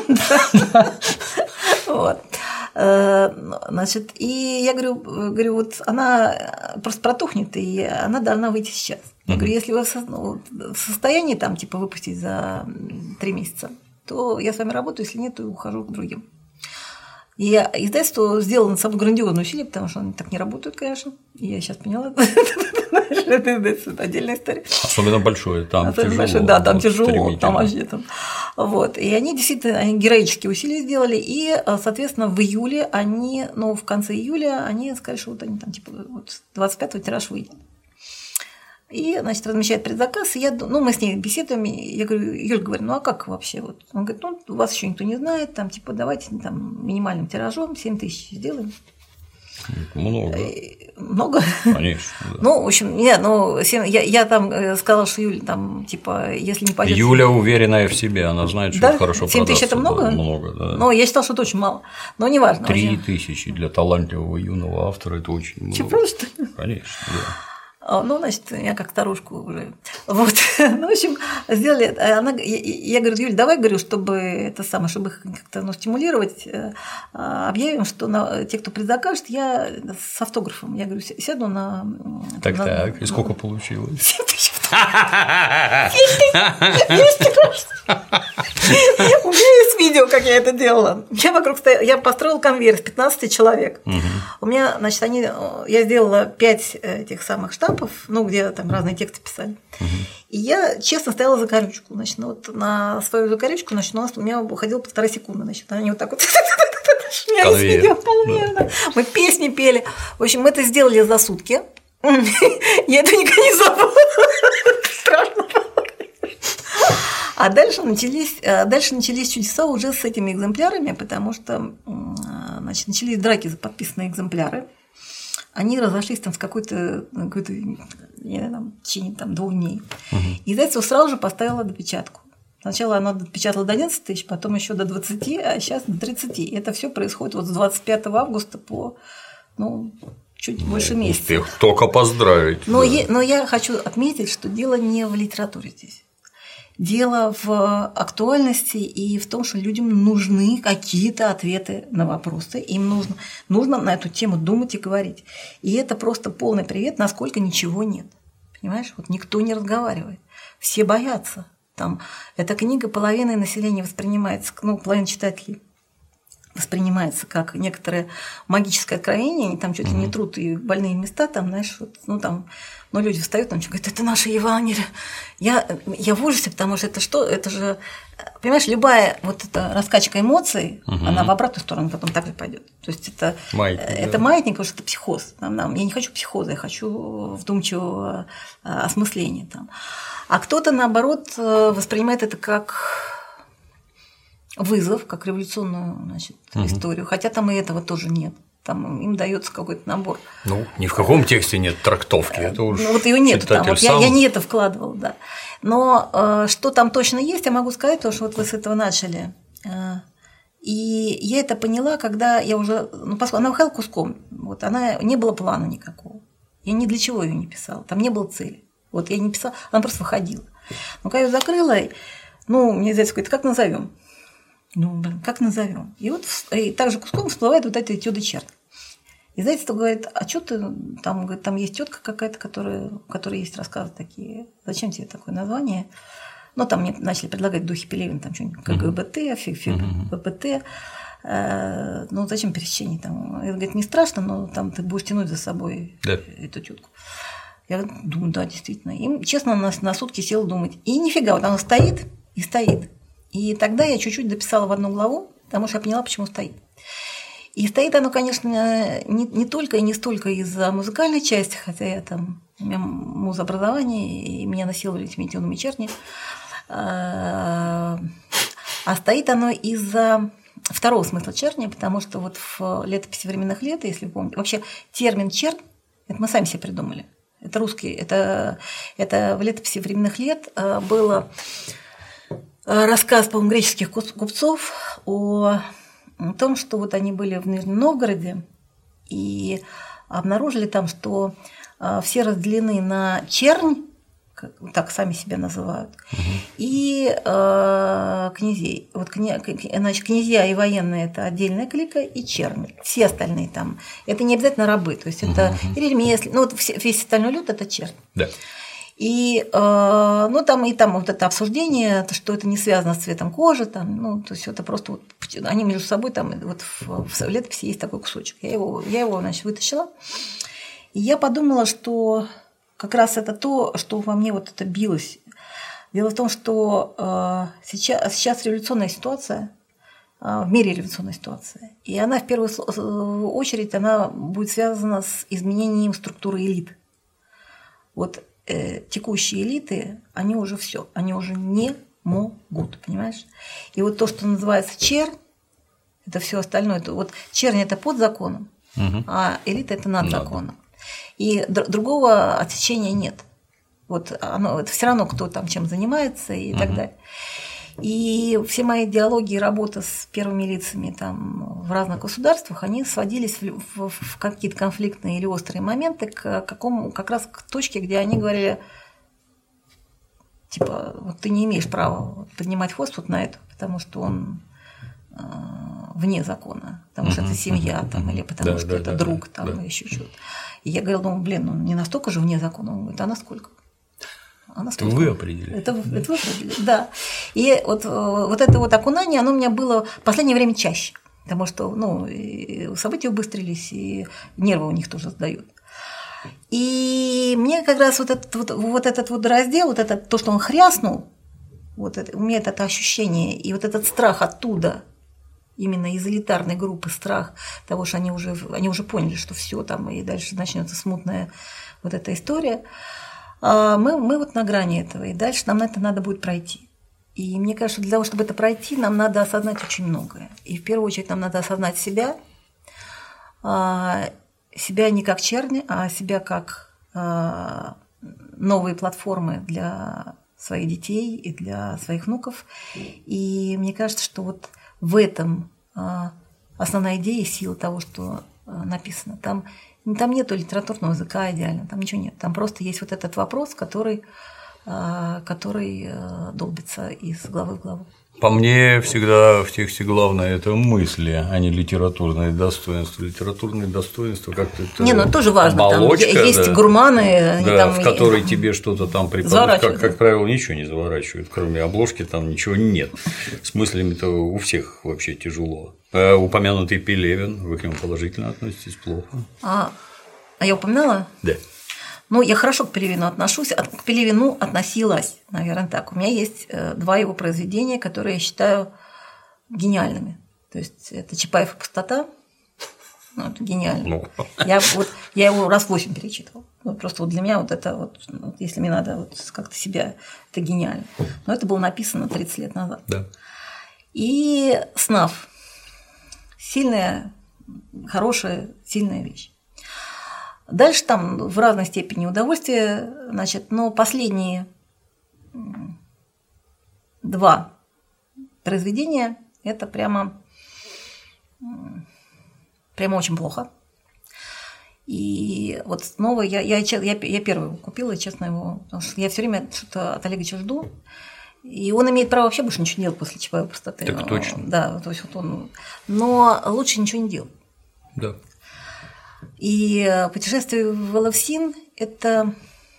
Вот. Значит, и я говорю, вот она просто протухнет, и она должна выйти сейчас. Я говорю, если вы в состоянии там, типа, выпустить за 3 месяца, то я с вами работаю, если нет, то ухожу к другим. И издательство сделало над собой грандиозное усилие, потому что они так не работают, конечно. И я сейчас поняла. Это отдельная история. Особенно большое, там тяжело. Да, там тяжело, там вообще там. Вот. И они действительно героические усилия сделали, и, соответственно, в июле они, в конце июля они сказали, что вот они там типа 25-го тираж выйдет. И, значит, размещает предзаказ, и мы с ней беседуем, я говорю, Юль, говорю, а как вообще? Вот? Он говорит, вас еще никто не знает, там, типа, давайте там минимальным тиражом 7 тысяч сделаем. Много. Много? Конечно. Да. В общем, я там сказала, что Юля, там, типа, если не пойдет. Юля уверенная в себе, она знает, что это хорошо 7 тысяч это много? Да, много, да. Но я считала, что это очень мало. Но неважно. 3 тысячи для талантливого юного автора это очень много. Чего, что ли? Конечно, да. Значит, я как старушку уже. Вот. В общем, сделали. Я говорю, Юль, давай, говорю, чтобы чтобы их как-то стимулировать, объявим, что те, кто предзакажет, я с автографом. Я говорю, сяду на. Так, и сколько получилось? 7 тысяч. У меня есть видео, как я это делала. Я построила конвейер из 15 человек. У меня, значит, я сделала 5 этих самых штампов, где там разные тексты писали. И я честно стояла за корючку. Значит, на свою закорючку, значит, у меня уходило 1,5 секунды. Значит, они вот так вот шмялись. Мы песни пели. В общем, мы это сделали за сутки. Я это никогда не забыла. Страшно. А дальше начались чудеса уже с этими экземплярами, потому что начались драки за подписанные экземпляры. Они разошлись там с какой-то в течение 2 дней. И Зайцева сразу же поставила допечатку. Сначала она допечатала до 11 тысяч, потом еще до 20, а сейчас до 30. И это все происходит с 25 августа по чуть больше месяца. Успех только поздравить. Но я хочу отметить, что дело не в литературе здесь. Дело в актуальности и в том, что людям нужны какие-то ответы на вопросы. Им нужно на эту тему думать и говорить. И это просто полный привет, насколько ничего нет. Понимаешь? Вот никто не разговаривает. Все боятся. Эта книга половиной населения воспринимается, половина читателей воспринимается как некоторое магическое откровение, они там чуть ли не трут и больные места, люди встают, говорят, это наше Евангелие. Я в ужасе, потому что это же, понимаешь, любая вот эта раскачка эмоций, она в обратную сторону потом так же пойдет. То есть это маятник, потому что это психоз. Я не хочу психоза, я хочу вдумчивого осмысления. А кто-то, наоборот, воспринимает это как вызов, как революционную историю, хотя там и этого тоже нет. Там им дается какой-то набор. Ни в каком тексте нет трактовки. Это уж ее нет там. Я не это вкладывала, да. Но что там точно есть, я могу сказать, потому что вот вы с этого начали. И я это поняла, когда я уже, поскольку она выходила куском, не было плана никакого. Я ни для чего ее не писала, там не было цели. Вот я не писала, она просто выходила. Но когда я ее закрыла, мне Зайцев говорит, как назовем? Как назовем? И также куском всплывает вот эти этюды черт. И Зайцев говорит, а что ты там есть тетка какая-то, у которой есть рассказы такие. Зачем тебе такое название? Там мне начали предлагать духи Пелевина, там что-нибудь КГБТ, ФБТ. Зачем пересечение там? Я говорю, не страшно, но там ты будешь тянуть за собой эту тетку. Я думаю, да, действительно. И, честно, на сутки села думать. И нифига, вот она стоит и стоит. И тогда я чуть-чуть дописала в одну главу, потому что я поняла, почему стоит. И стоит оно, конечно, не только и не столько из-за музыкальной части, хотя у меня музобразование, и меня насиловали этими этюдами черни, а стоит оно из-за второго смысла черни, потому что вот в летописи временных лет, если вы помните, вообще термин чернь, это мы сами себе придумали. Это русский, это в летописи временных лет было рассказ, по-моему, греческих купцов о том, что вот они были в Нижнем Новгороде и обнаружили там, что все разделены на чернь, так сами себя называют, и князей. Вот, значит, князья и военные – это отдельная клика, и чернь. Все остальные там. Это не обязательно рабы, то есть это ремесленники, весь остальной люд – это чернь. Да. И там вот это обсуждение, что это не связано с цветом кожи, то есть это просто они между собой в летописи есть такой кусочек. Я его значит, вытащила, и я подумала, что как раз это то, что во мне вот это билось. Дело в том, что сейчас революционная ситуация, в мире революционная ситуация, и она в первую очередь она будет связана с изменением структуры элит. Вот текущие элиты, они уже все, они уже не могут, понимаешь? И вот то, что называется чернь, это все остальное. Вот чернь – это под законом, а элита – это над законом. И другого отсечения нет. Вот это все равно, кто там чем занимается и так далее. И все мои диалоги и работа с первыми лицами там, в разных государствах, они сводились в какие-то конфликтные или острые моменты как раз к точке, где они говорили, типа, вот ты не имеешь права поднимать хвост вот на это, потому что он вне закона, потому что это семья, там, или потому что это друг, там, или еще что-то. И я говорила, ну не настолько же вне закона. Он говорит, а насколько? Это вы определили. Это вы определили, да. И вот это вот окунание, оно у меня было в последнее время чаще, потому что события убыстрились, и нервы у них тоже сдают. И мне как раз вот этот раздел, то, что он хряснул, у меня это ощущение, и вот этот страх оттуда, именно из элитарной группы, страх того, что они уже поняли, что все там, и дальше начнется смутная вот эта история. Мы вот на грани этого, и дальше нам это надо будет пройти. И мне кажется, для того, чтобы это пройти, нам надо осознать очень многое. И в первую очередь нам надо осознать себя не как черни, а себя как новые платформы для своих детей и для своих внуков. И мне кажется, что вот в этом основная идея и сила того, что написано. Там нету литературного языка идеально, там ничего нет. Там просто есть вот этот вопрос, который долбится из главы в главу. По мне, всегда в тексте главное – это мысли, а не литературные достоинства. Литературные достоинства как-то это это тоже важно. оболочка, там есть гурманы, в которой тебе что-то там преподают. Как правило, ничего не заворачивают, кроме обложки там ничего нет. С мыслями-то у всех вообще тяжело. Упомянутый Пелевин, вы к нему положительно относитесь, плохо. А я упоминала? Да. Я хорошо к Пелевину отношусь, к Пелевину относилась, наверное, так. У меня есть 2 его произведения, которые я считаю гениальными. То есть это «Чапаев и пустота». Это гениально. Я его раз 8 перечитывала. Просто для меня это если мне надо как-то себя, это гениально. Но это было написано 30 лет назад. Да. И «Снав». Сильная, хорошая, сильная вещь. Дальше там в разной степени удовольствия, но последние 2 произведения – это прямо очень плохо. И вот снова я первый его купила, честно его, потому что я все время что-то от Олеговича жду. И он имеет право вообще больше ничего не делать после «Чапаева и пустоты». Так точно. Да, то есть он. Но лучше ничего не делать. Да. И «Путешествие в Элевсин» – это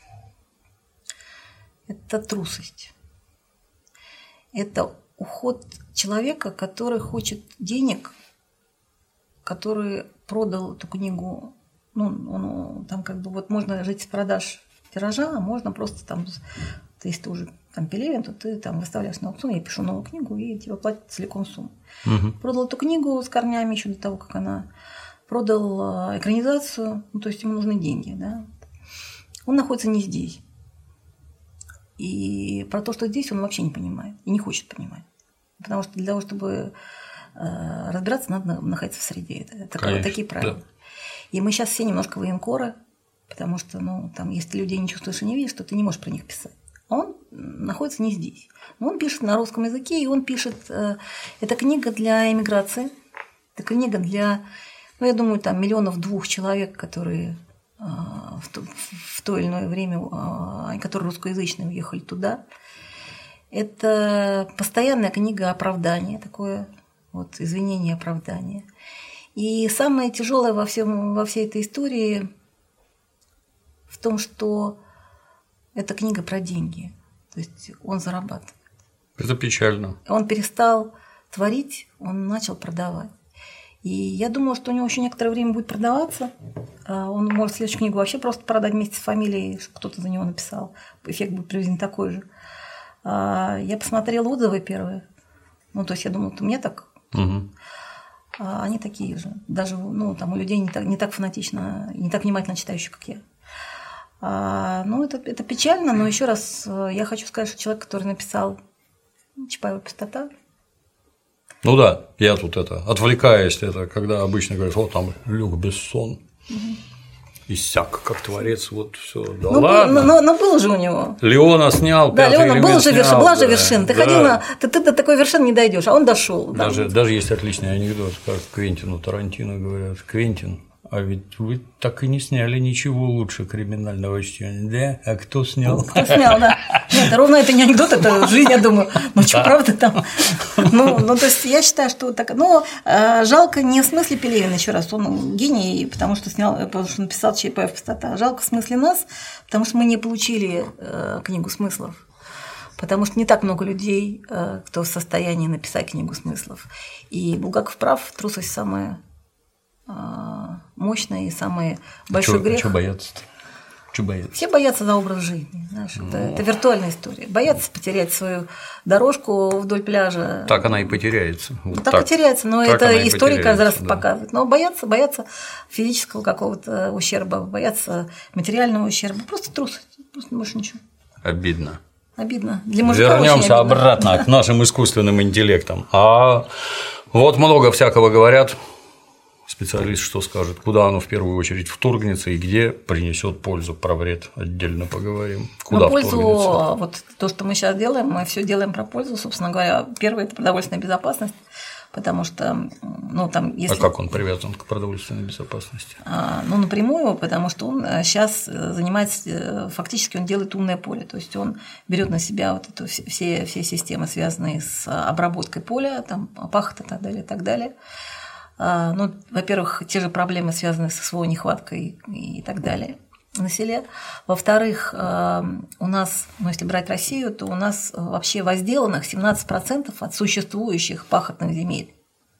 трусость. Это уход человека, который хочет денег, который продал эту книгу. Там можно жить с продаж тиража, а можно просто там, если ты уже там Пелевин, то ты там выставляешь на аукцион, я пишу новую книгу, и тебе платят целиком сумму. Продал эту книгу с корнями еще до того, как она… Продал экранизацию, то есть ему нужны деньги. Да? Он находится не здесь. И про то, что здесь, он вообще не понимает и не хочет понимать. Потому что для того, чтобы разбираться, надо находиться в среде. Это такие правила. Да. И мы сейчас все немножко военкоры, потому что там, если ты людей не чувствуешь и не видишь, то ты не можешь про них писать. А он находится не здесь. Но он пишет на русском языке, и он пишет… Это книга для эмиграции, это книга для… я думаю, там 1-2 миллионов человек, которые в то или иное время, которые русскоязычные, уехали туда. Это постоянная книга оправдания, такое извинение, оправдание. И самое тяжелое во всей этой истории в том, что это книга про деньги. То есть он зарабатывает. Это печально. Он перестал творить, он начал продавать. И я думала, что у него еще некоторое время будет продаваться. Он может следующую книгу вообще просто продать вместе с фамилией, что кто-то за него написал. Эффект будет приблизительно такой же. Я посмотрела отзывы первые. Ну, то есть я думала, у меня так. А они такие же. Даже там у людей не так фанатично, не так внимательно читающие, как я. Это печально, но еще раз я хочу сказать, что человек, который написал «Чапаева пустота». Ну да, я тут отвлекаясь, когда обычно говорят, вот там Люк Бессон, иссяк как творец, вот все, да ладно. Но был же у него. Леона снял, да, «Пятый элемент» была же да, вершина. Ты да. ходил ты до такой вершины не дойдешь, а он дошел. Даже есть отличный анекдот, как Квентину Тарантино говорят: Квентин, а ведь вы так и не сняли ничего лучше «Криминального чтения», да? А кто снял? Кто снял, да. Нет, ровно это не анекдот, это жизнь, я думаю. Ну, что, правда там? То есть я считаю, что так. Но жалко не в смысле Пелевина, еще раз, он гений, потому что написал «Чапаева пустота». Жалко в смысле нас, потому что мы не получили книгу смыслов. Потому что не так много людей, кто в состоянии написать книгу смыслов. И Булгаков прав, трусость самая мощный и самый большой грех. Чего бояться-то? Все боятся за образ жизни. Знаешь, это виртуальная история. Боятся потерять свою дорожку вдоль пляжа. Так она и потеряется. Так и теряется, но это история каждый раз показывает. Но боятся физического какого-то ущерба, боятся материального ущерба. Просто трусость, просто больше ничего. Обидно. Для мужика вернемся обратно к нашим искусственным интеллектам. А вот много всякого говорят. Специалист что скажет, куда оно в первую очередь вторгнется и где принесет пользу, про вред отдельно поговорим. Куда пользу, вторгнется? вот то, что мы сейчас делаем, мы все делаем про пользу, собственно говоря. Первое – это продовольственная безопасность, потому что, если… А как он привязан к продовольственной безопасности? Напрямую, потому что он сейчас занимается, фактически он делает умное поле, то есть он берет на себя вот эту все системы, связанные с обработкой поля, там, пахота и так далее. Во-первых, те же проблемы, связанные со своей нехваткой и так далее на селе. Во-вторых, у нас, если брать Россию, то у нас вообще возделанных 17% от существующих пахотных земель.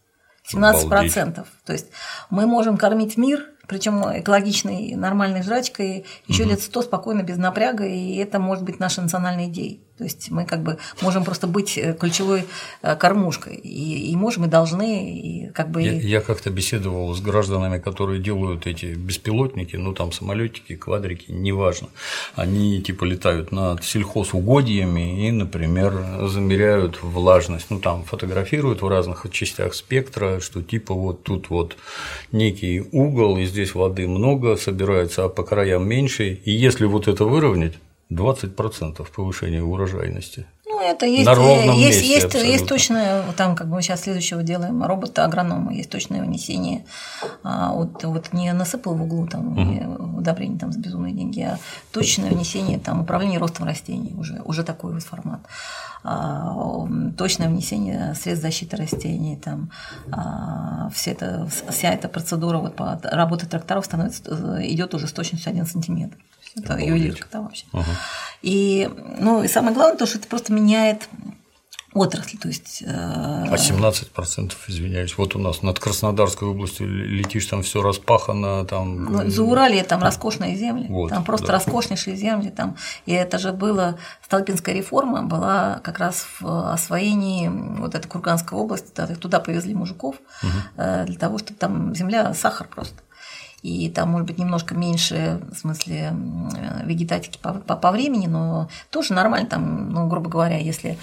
17%. То есть мы можем кормить мир, причем экологичной, нормальной жрачкой, еще лет 100 спокойно, без напряга, и это может быть нашей национальной идеей. То есть мы можем просто быть ключевой кормушкой, и можем, и должны, и Я как-то беседовал с гражданами, которые делают эти беспилотники, там самолетики, квадрики, неважно. Они летают над сельхозугодьями и, например, замеряют влажность, там фотографируют в разных частях спектра, что вот тут вот некий угол, и здесь воды много, собирается, а по краям меньше, и если вот это выровнять, 20% повышения урожайности. Это есть, на ровном месте есть точное, мы сейчас следующего делаем робота-агронома, есть точное внесение, вот не насыпал в углу удобрение за безумные деньги, а точное внесение управления ростом растений, уже такой вот формат. Точное внесение средств защиты растений, вся эта процедура по работе тракторов идет уже с точностью 1 сантиметр. Это ювелирка вообще. И самое главное, то, что это просто меняет отрасль. То есть, 17%, извиняюсь, вот у нас над Краснодарской областью летишь, там все распахано. Зауралье, роскошные земли, просто роскошнейшие земли. И это же было, Столыпинская реформа была как раз в освоении вот этой Курганской области, туда повезли мужиков для того, чтобы там земля сахар просто. И там, может быть, немножко меньше, в смысле, вегетатики по времени, но тоже нормально, грубо говоря, если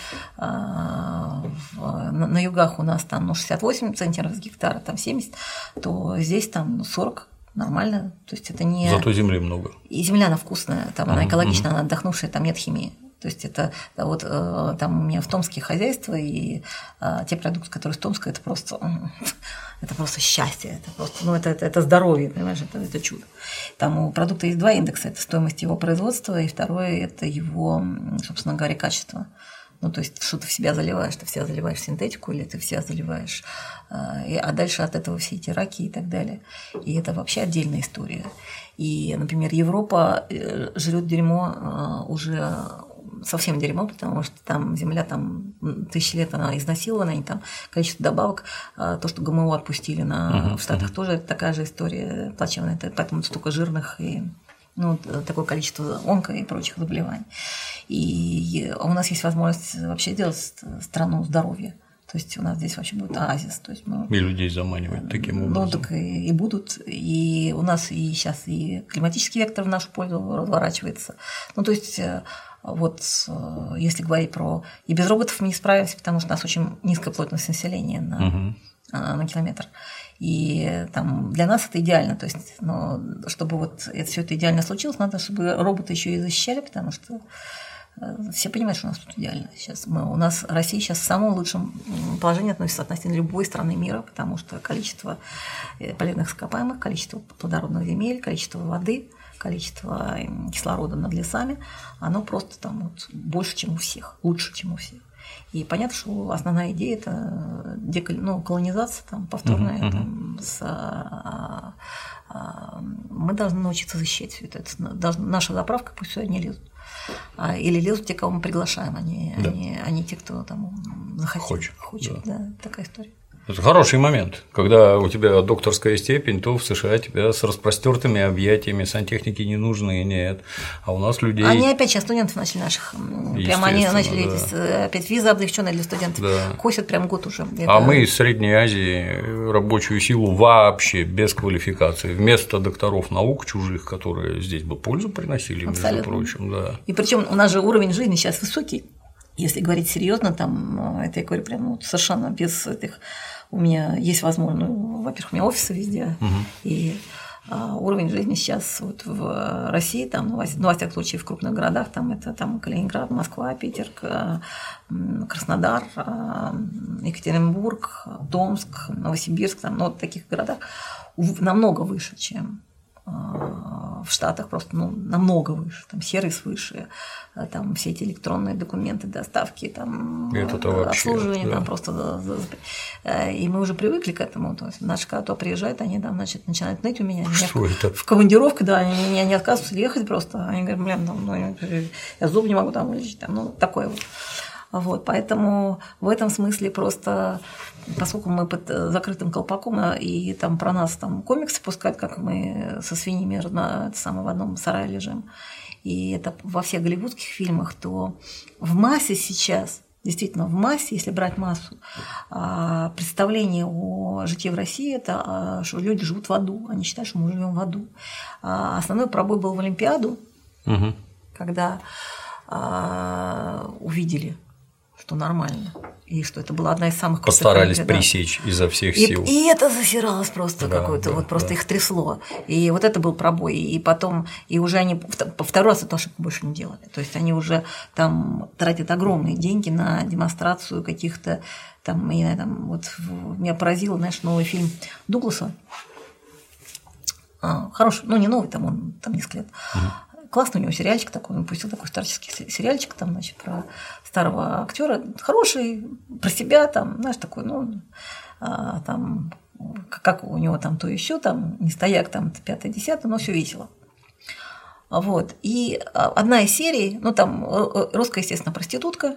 на югах у нас 68 центнеров с гектара, 70, то здесь 40. Нормально, то есть это не… Зато земли много. И земля, она вкусная, она экологичная, она отдохнувшая, там нет химии. То есть это там у меня в Томске хозяйство, и те продукты, которые из Томска, это просто счастье, это просто, это здоровье, понимаешь, это чудо. Там у продукта есть 2 индекса, это стоимость его производства, и второй – это его, собственно говоря, качество. То есть, что ты в себя заливаешь? Ты в себя заливаешь синтетику или ты в себя заливаешь… А дальше от этого все эти раки и так далее. И это вообще отдельная история. И, например, Европа жрет дерьмо уже совсем дерьмо, потому что там земля там тысячи лет она изнасилована, и там количество добавок, то, что ГМО отпустили в Штатах, тоже такая же история плачевная, поэтому столько жирных и такое количество онко и прочих заболеваний. И у нас есть возможность вообще делать страну здоровья. То есть у нас здесь вообще будет оазис. То есть мы, и людей заманивать таким образом. Так и будут. И у нас и сейчас и климатический вектор в нашу пользу разворачивается. То есть вот если говорить про… И без роботов мы не справимся, потому что у нас очень низкая плотность населения на километр. И там для нас это идеально. То есть, чтобы вот все это идеально случилось, надо, чтобы роботы еще и защищали, потому что все понимают, что у нас тут идеально. Сейчас у нас Россия сейчас в самом лучшем положении относится относительно любой страны мира, потому что количество полезных ископаемых, количество плодородных земель, количество воды, количество кислорода над лесами, оно просто там вот больше, чем у всех, лучше, чем у всех. И понятно, что основная идея – это колонизация, там, повторная. Мы должны научиться защищать все это. Наша заправка, пусть сюда не лезут. Или лезут те, кого мы приглашаем, а не те, кто там хочет. Да, такая история. Это хороший момент. Когда у тебя докторская степень, то в США тебя с распростертыми объятиями, сантехники не нужны, нет. А у нас людей… Они опять сейчас студентов начали наших. Прямо они начали опять визы облегченные для студентов. Да. Косят прям год уже. А мы из Средней Азии рабочую силу вообще без квалификации. Вместо докторов наук чужих, которые здесь бы пользу приносили, между прочим. Да. И причем у нас же уровень жизни сейчас высокий. Если говорить серьезно, там, это я говорю прям совершенно без этих. У меня есть возможность, во-первых, у меня офисы везде, и уровень жизни сейчас вот в России, там, во всяком случае, в крупных городах, там это там Калининград, Москва, Питер, Краснодар, Екатеринбург, Томск, Новосибирск, там, вот в таких городах намного выше, чем в Штатах, просто намного выше, там сервис выше, там все эти электронные документы, доставки, там обслуживание, да. Там просто… И мы уже привыкли к этому. То есть наши когда приезжают, они там, начинают ныть у меня. В командировку, да, они не отказываются ехать просто. Они говорят, я зуб не могу там вылечить, такое вот. Вот, поэтому в этом смысле просто, поскольку мы под закрытым колпаком, и там про нас там комиксы пускают, как мы со свиньями в одном сарае лежим, и это во всех голливудских фильмах, то в массе сейчас, действительно в массе, если брать массу, представление о житии в России – это что люди живут в аду, они считают, что мы живем в аду. Основной пробой был в Олимпиаду, когда увидели, что нормально, и что это была одна из самых крутых. Постарались пресечь изо всех сил. И это засиралось просто какое-то, вот просто их трясло. И вот это был пробой. И потом, и уже они по второй раз эту ошибку больше не делали. То есть они уже там тратят огромные деньги на демонстрацию каких-то там, я не знаю, там вот меня поразило, знаешь, новый фильм Дугласа. Хороший, не новый, там он там несколько лет. Классный у него сериальчик такой, он пустил такой старческий сериальчик там, значит, про старого актера, хороший, про себя, там, знаешь, такой, там, как у него там то еще, там, не стояк, там, 5-10, но все весело. Вот. И одна из серий, там, русская, естественно, проститутка,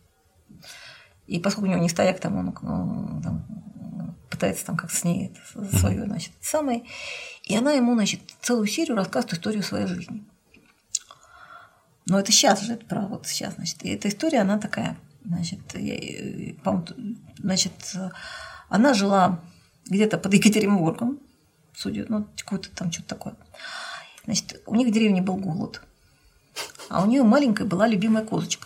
и поскольку у него не стояк, там, он там, пытается там как-то с ней свою, значит, самое, и она ему, значит, целую серию рассказывает историю своей жизни. Но это сейчас же, это про вот сейчас, значит. И эта история, она такая, значит, она жила где-то под Екатеринбургом, судя, какое-то там что-то такое. Значит, у них в деревне был голод, а у нее маленькая была любимая козочка.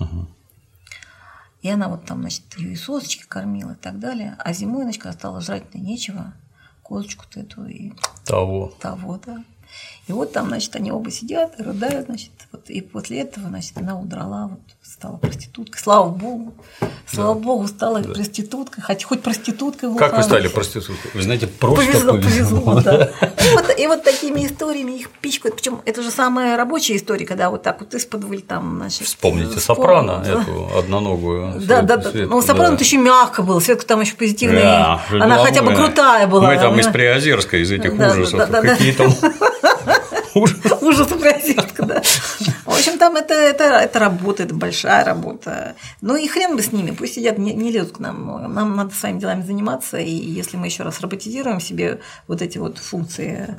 И она вот там, значит, ее и сосочки кормила и так далее. А зимой, значит, когда стало жрать-то нечего, козочку-то эту и… Того, да. И вот там, значит, они оба сидят, рыдают, значит, вот, и после этого, значит, она удрала, вот, стала проституткой. Слава Богу, стала проституткой, хоть проституткой. Как вы стали проституткой? Вы знаете, просто повезло. Да. И вот такими историями их пичкают. Причем это же самая рабочая история, когда вот так вот исподволь там, значит… Вспомните Сопрано, эту одноногую. Да. Ну, Сопрано еще мягко было, Светка там еще позитивная. Она хотя бы крутая была. Мы там из Приозерска, из этих ужасов, какие там… Ужас Приозерска, да. В общем, там это работа, это большая работа. Ну и хрен бы с ними, пусть сидят, не лезут к нам. Нам надо своими делами заниматься, и если мы еще раз роботизируем себе вот эти вот функции,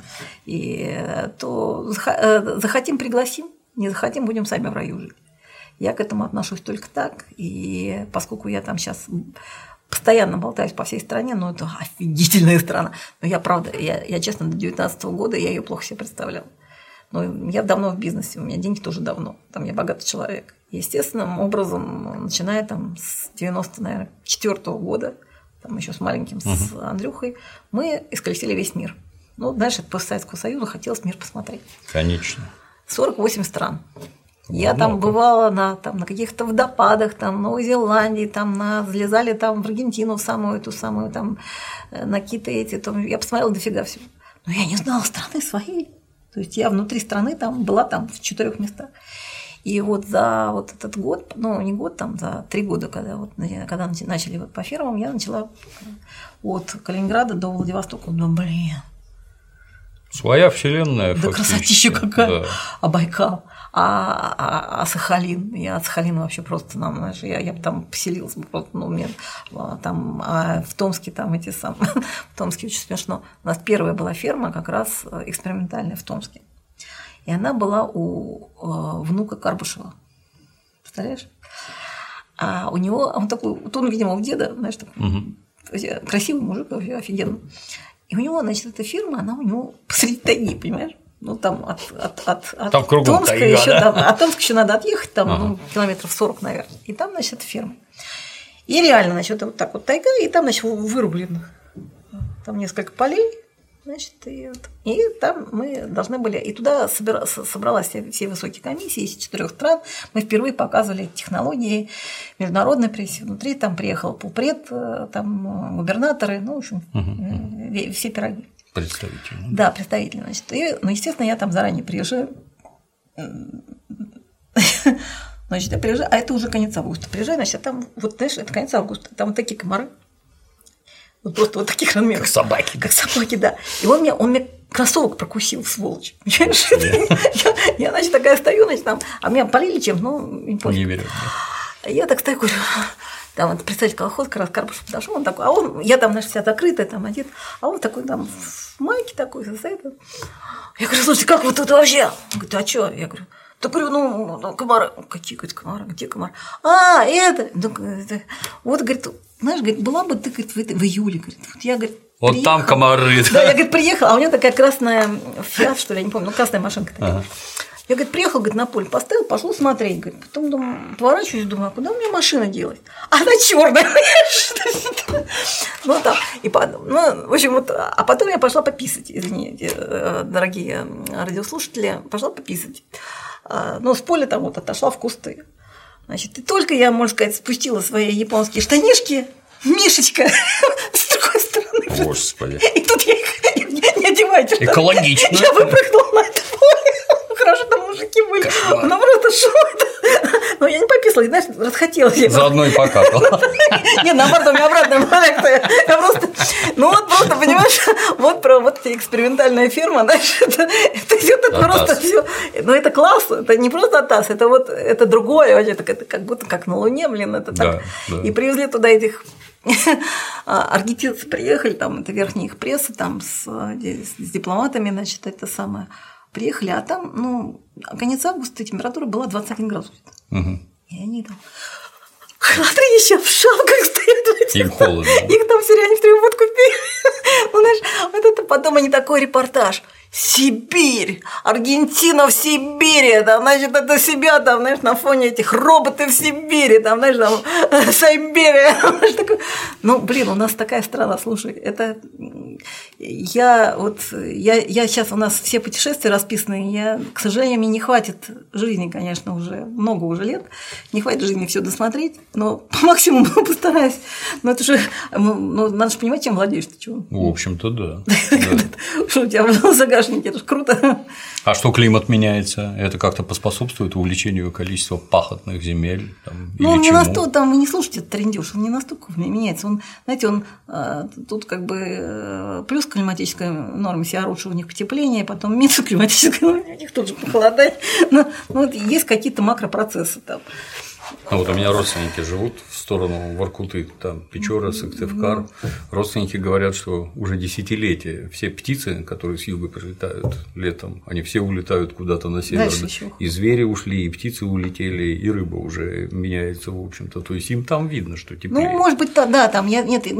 то захотим — пригласим, не захотим — будем сами в раю жить. Я к этому отношусь только так, и поскольку я там сейчас постоянно болтаюсь по всей стране, но это офигительная страна. Но я, правда, я честно, до 2019 года я ее плохо себе представляла. Но я давно в бизнесе, у меня деньги тоже давно, там я богатый человек. Естественным образом, начиная там с 94-го года, там еще с маленьким, с Андрюхой, мы исколесили весь мир. Ну, дальше после Советского Союза хотелось мир посмотреть. Конечно. 48 стран. Я там бывала на каких-то водопадах, там, в Новой Зеландии, там, залезали там, в Аргентину, в самую эту самую, там, на какие-то эти, там, я посмотрела дофига всего. Но я не знала страны своей. То есть я внутри страны там, была там в 4 местах. И вот за вот этот год, ну не год, там за 3 года, когда начали вот по фермам, я начала от Калининграда до Владивостока. Думаю, блин. Своя вселенная. Да красотища какая. Да. А Байкал, а Сахалин. Я от Сахалина вообще просто, знаешь, я бы там поселилась бы просто, ну, мне там, в Томске там эти самые, в Томске очень смешно. У нас первая была ферма как раз экспериментальная в Томске. И она была у внука Карбышева. Представляешь? А у него, он такой, вот он, видимо, у деда, знаешь, такой, красивый мужик, вообще офигенно. И у него, значит, эта фирма, она у него посреди тайги, понимаешь? Ну, там от там кругом Томска тайга, еще, да? от Томска еще надо отъехать, там, ну, километров 40, наверное. И там, значит, эта фирма. И реально, значит, вот так вот тайга, и там, значит, вырублено. Там несколько полей, значит, и там мы должны были. И туда собралась все высокие комиссии из 4 стран. Мы впервые показывали технологии международной прессе. Внутри там приехал полпред, там губернаторы, ну, в общем, все пироги. Представители. Да, представители, значит. Ну, естественно, я там заранее приезжаю. Значит, я приезжаю, а это уже конец августа. Приезжаю, значит, а там, вот, знаешь, это конец августа, там вот такие комары. Вот просто вот таких размеров. Как собаки. Как собаки, да. И он мне кроссовок прокусил, сволочь. Понимаешь? Я, значит, такая стою, значит, там, а меня полили чем, ну, не понял. Не верю. Я так стою, говорю, там вот представитель колхоза, как раз Карбышев подошел, он такой, а он, я там, значит, вся закрытая, там одет, а он такой там в майке такой, стоит. Я говорю, слушайте, как вы тут вообще? Он говорит, а что? Я говорю, да, говорю, ну, комары. Какие, говорит, комары? Где комары? А, это. Вот, говорит, знаешь, говорит, была бы ты, говорит, в июле, говорит. Вот я, говорит, вот приехала. Там комары. Да, я, говорит, приехала, а у меня такая красная Фиат, что ли, я не помню, ну, красная машинка такая. Я, говорит, приехал, говорит, на поле поставил, пошел смотреть, говорит, потом думаю, поворачиваюсь, думаю, а куда у меня машина делать? А она черная, ну да, и ну, в общем, вот, а потом я пошла пописать, извините, дорогие радиослушатели, пошла пописать. Ну, с поля там вот отошла в кусты. Значит, и только я, можно сказать, спустила свои японские штанишки, Мишечка с другой стороны. Господи. И тут я их не одеваю. Экологично. Я выпрыгнула на это поле. Хорошо, там мужики были. Кошмар. Ну, просто что это? Но я не пописала, знаешь, расхотелось. Заодно и покакала. Не, наоборот, у меня обратная реакция. Я просто, ну вот просто, понимаешь, вот про вот эти экспериментальная ферма, знаешь, это просто все. Но это классно, это не просто АТАС, это вот, это другое, это как будто как на Луне, блин, это так. И привезли туда этих аргентинцы, приехали, там, это верхняя их пресса, там, с дипломатами, значит, это самое. Приехали, а там, ну, конец августа температура была 21 градус. И они там, смотри, еще в шапках стоят. Им холодно. Их там все реально в тревогу купили. Ну, знаешь, вот это потом они такой репортаж. Сибирь, Аргентина в Сибири, там, значит, это себя, там, знаешь, на фоне этих роботов в Сибири, там, знаешь, там, Сайберия, ну, блин, у нас такая страна, слушай, это, я сейчас, у нас все путешествия расписаны, к сожалению, мне не хватит жизни, конечно, уже много уже лет, не хватит жизни все досмотреть, но по максимуму постараюсь, но это же, ну, надо же понимать, чем владеешь, ты чего? В общем-то, да. Что у тебя загадка? гражданки, это же круто. А что климат меняется? Это как-то поспособствует увеличению количества пахотных земель? Там, ну, он или не чему? настолько, там, вы не слушайте этот трендеж, он не настолько меняется. Он, знаете, он тут как бы плюс климатической нормы себя лучше у них потепление, потом минус климатической нормы, у них тут же похолодает. Но вот есть какие-то макропроцессы там. Ну, вот у меня родственники живут в сторону Воркуты, там Печора, Сыктывкар. Родственники говорят, что уже десятилетия все птицы, которые с юга прилетают летом, они все улетают куда-то на север. И звери ушли, и птицы улетели, и рыба уже меняется, в общем-то. То есть им там видно, что теплее. Ну, может быть, да, там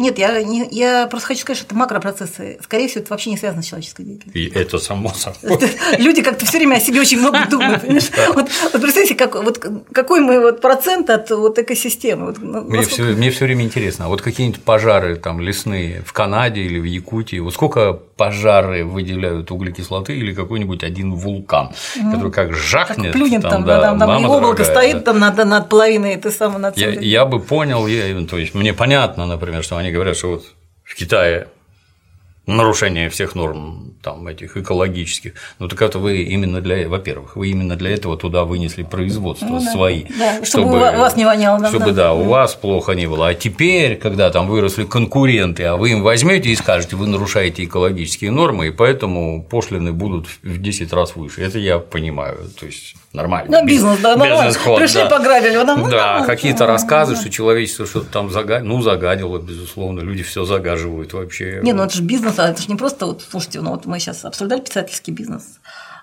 я просто хочу сказать, что это макропроцессы. Скорее всего, это вообще не связано с человеческой деятельностью. И это само собой. Люди как-то все время о себе очень много думают. Вот представьте, какой мы вот процент от вот экосистемы. Мне все время интересно, а вот какие-нибудь пожары там лесные в Канаде или в Якутии, вот сколько пожары выделяют углекислоты или какой-нибудь один вулкан, который как жахнет, плюнет там, и облако стоит там над половиной этой самой над я бы понял, то есть мне понятно, например, что они говорят, что вот в Китае нарушение всех норм там, этих экологических. Ну так это вы именно во-первых, вы именно для этого туда вынесли производство свои, чтобы вас не воняло, чтобы у вас плохо не было. А теперь, когда там выросли конкуренты, а вы им возьмете и скажете, вы нарушаете экологические нормы, и поэтому пошлины будут в 10 раз выше. Это я понимаю, то есть нормально. Да, бизнес, да, нормально. Пришли, пограбили. Да, какие-то рассказы, что человечество что-то там загадило, безусловно, люди все загаживают вообще. Не, ну это же бизнес. Это же не просто, вот, слушайте, ну вот мы сейчас обсуждали писательский бизнес,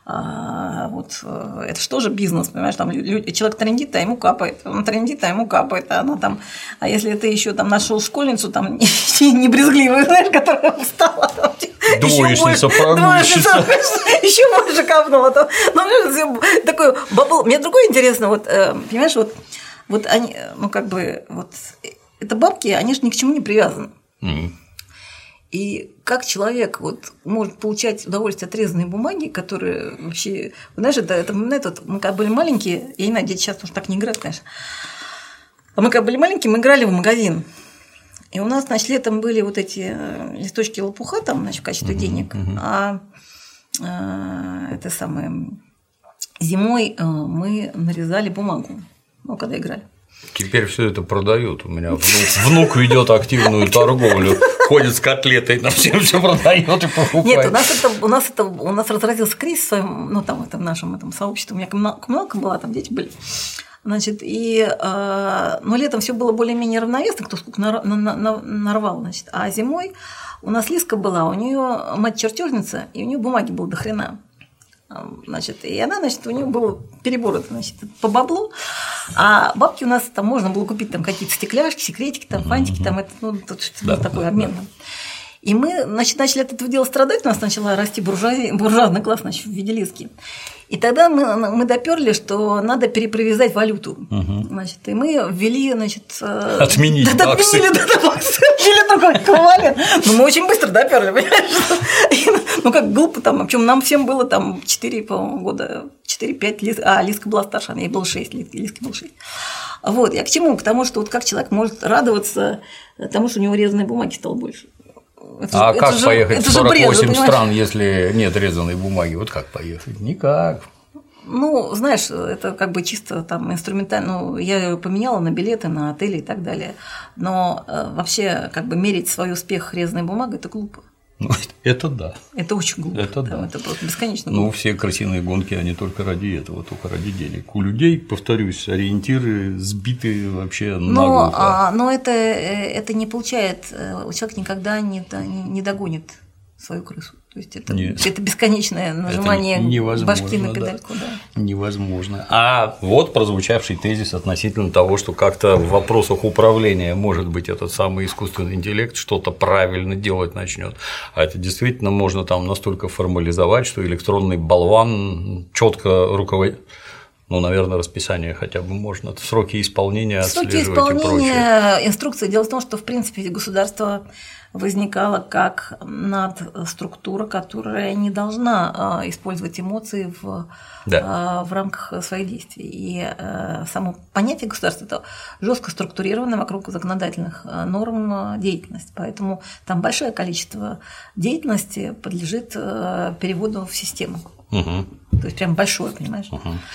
вот это же тоже бизнес, понимаешь, там человек трендит, а ему капает, он трендит, а ему капает, а она там, а если ты еще там нашел школьницу там не брезгливую, знаешь, которая устала, там, двоечница, прогульщица, еще больше капнула, там, ну, такой бабл. Мне другое интересно, вот, понимаешь, вот они, ну как бы, вот, это бабки, они же ни к чему не привязаны. И как человек вот может получать удовольствие от резаной бумаги, которые вообще… Знаешь, это мы когда были маленькие, я не знаю, дети сейчас уже так не играют, конечно. А мы когда были маленькие, мы играли в магазин. И у нас, значит, летом были вот эти листочки лопуха там, значит, в качестве денег, а это самое… Зимой мы нарезали бумагу, ну, когда играли. Теперь все это продают. У меня внук ведет активную торговлю, ходит с котлетой, на всем все продает и покупает. Нет, у нас разразился кризис в своем, ну там в нашем этом сообществе. У меня коммуналка была, там дети были. Значит, но летом все было более-менее равновесно, кто сколько нарвал, значит. А зимой у нас Лизка была, у нее мать чертежница, и у нее бумаги было до хрена. Значит, и она, значит, у нее был перебор, значит, по баблу, а бабки у нас там можно было купить там какие-то стекляшки, секретики, там, фантики, там, это, ну, что-то такое обмен. И мы, значит, начали от этого дела страдать, у нас начала расти буржуазный класс, значит, в виде Лизки. И тогда мы доперли, что надо перепривязать валюту. Значит, и мы ввели, значит… Отменить баксы. Ввели такой эквивалент. Но мы очень быстро доперли, понимаешь? Ну, как глупо там. Причем нам всем было там 4, по-моему, года, 4-5, а Лизка была старше, ей было 6, Лизке было 6. Вот, я к чему? К тому, что вот как человек может радоваться тому, что у него резаной бумаги стало больше. Как поехать в 48 стран, если нет резаной бумаги? Вот как поехать? Никак. Ну, знаешь, это как бы чисто там инструментально. Ну, я ее поменяла на билеты, на отели и так далее. Но вообще, как бы мерить свой успех резаной бумагой – это глупо. Ну, это да. Это очень глупо. Это да. Это просто бесконечно глупо. Ну, все крысиные гонки, они только ради этого, только ради денег. У людей, повторюсь, ориентиры сбиты вообще наглухо. Но это не получает, человек никогда не догонит свою крысу. То есть это бесконечное нажимание башки на педальку. Да. Невозможно. А вот прозвучавший тезис относительно того, что как-то в вопросах управления, может быть, этот самый искусственный интеллект что-то правильно делать начнет. А это действительно можно там настолько формализовать, что электронный болван четко руководит. Ну, наверное, расписание хотя бы можно, сроки исполнения Сроки отслеживать исполнения, и прочее. инструкции. Дело в том, что, в принципе, государство возникало как надструктура, которая не должна использовать эмоции в рамках своих действий. И само понятие государства – это жестко структурированная вокруг законодательных норм деятельность. Поэтому там большое количество деятельности подлежит переводу в систему. То есть прям большое, понимаешь?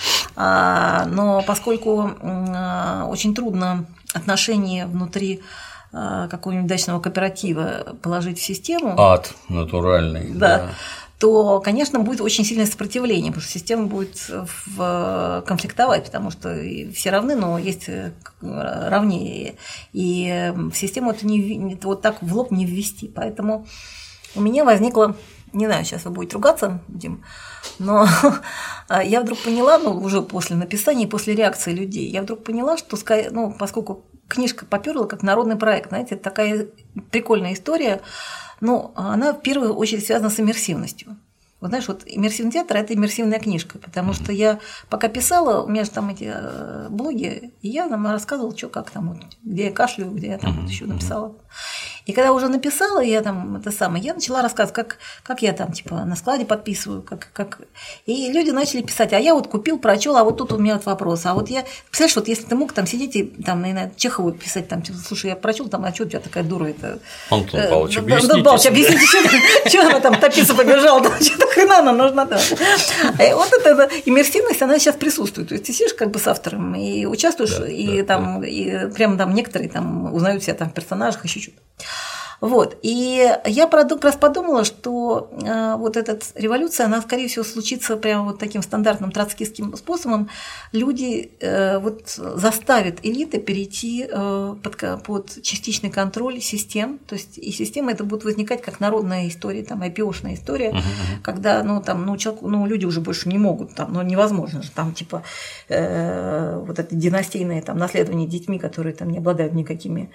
Но поскольку очень трудно отношения внутри какого-нибудь дачного кооператива положить в систему. Ад натуральный. Да. То, конечно, будет очень сильное сопротивление, потому что система будет конфликтовать, потому что все равны, но есть равнее. И в систему это вот так в лоб не ввести. Поэтому у меня возникло, не знаю, сейчас вы будете ругаться, Дим, но я вдруг поняла, уже после написания и после реакции людей, я вдруг поняла, что, поскольку книжка попёрла как народный проект, знаете, это такая прикольная история, но она в первую очередь связана с иммерсивностью. Вот знаешь, вот иммерсивный театр – это иммерсивная книжка, потому что я пока писала, у меня же там эти блоги, и я нам рассказывала, что как там, где я кашляю, где я там еще написала. И когда уже написала, я там я начала рассказывать, как я там типа на складе подписываю, как. И люди начали писать, а я вот купил, прочел, а вот тут у меня вот вопрос, а вот я, представляешь, вот если ты мог там сидеть и там на Чехову писать, там, типа, слушай, я прочел, там, а что у тебя такая дура это? Антон Павлович, объясните, что она там топиться побежала, что-то хрена она нужна. Вот эта иммерсивность, она сейчас присутствует, то есть ты сидишь как бы с автором и участвуешь, и там прямо там некоторые там узнают себя там в персонажах, еще что-то. Вот. И я как раз подумала, что вот эта революция, она, скорее всего, случится прямо вот таким стандартным троцкистским способом. Люди вот заставят элиты перейти под частичный контроль систем. То есть и система это будет возникать как народная история, там, IPO-шная история, когда люди уже больше не могут, там, невозможно же, там, типа, вот это династийное там, наследование детьми, которые там не обладают никакими.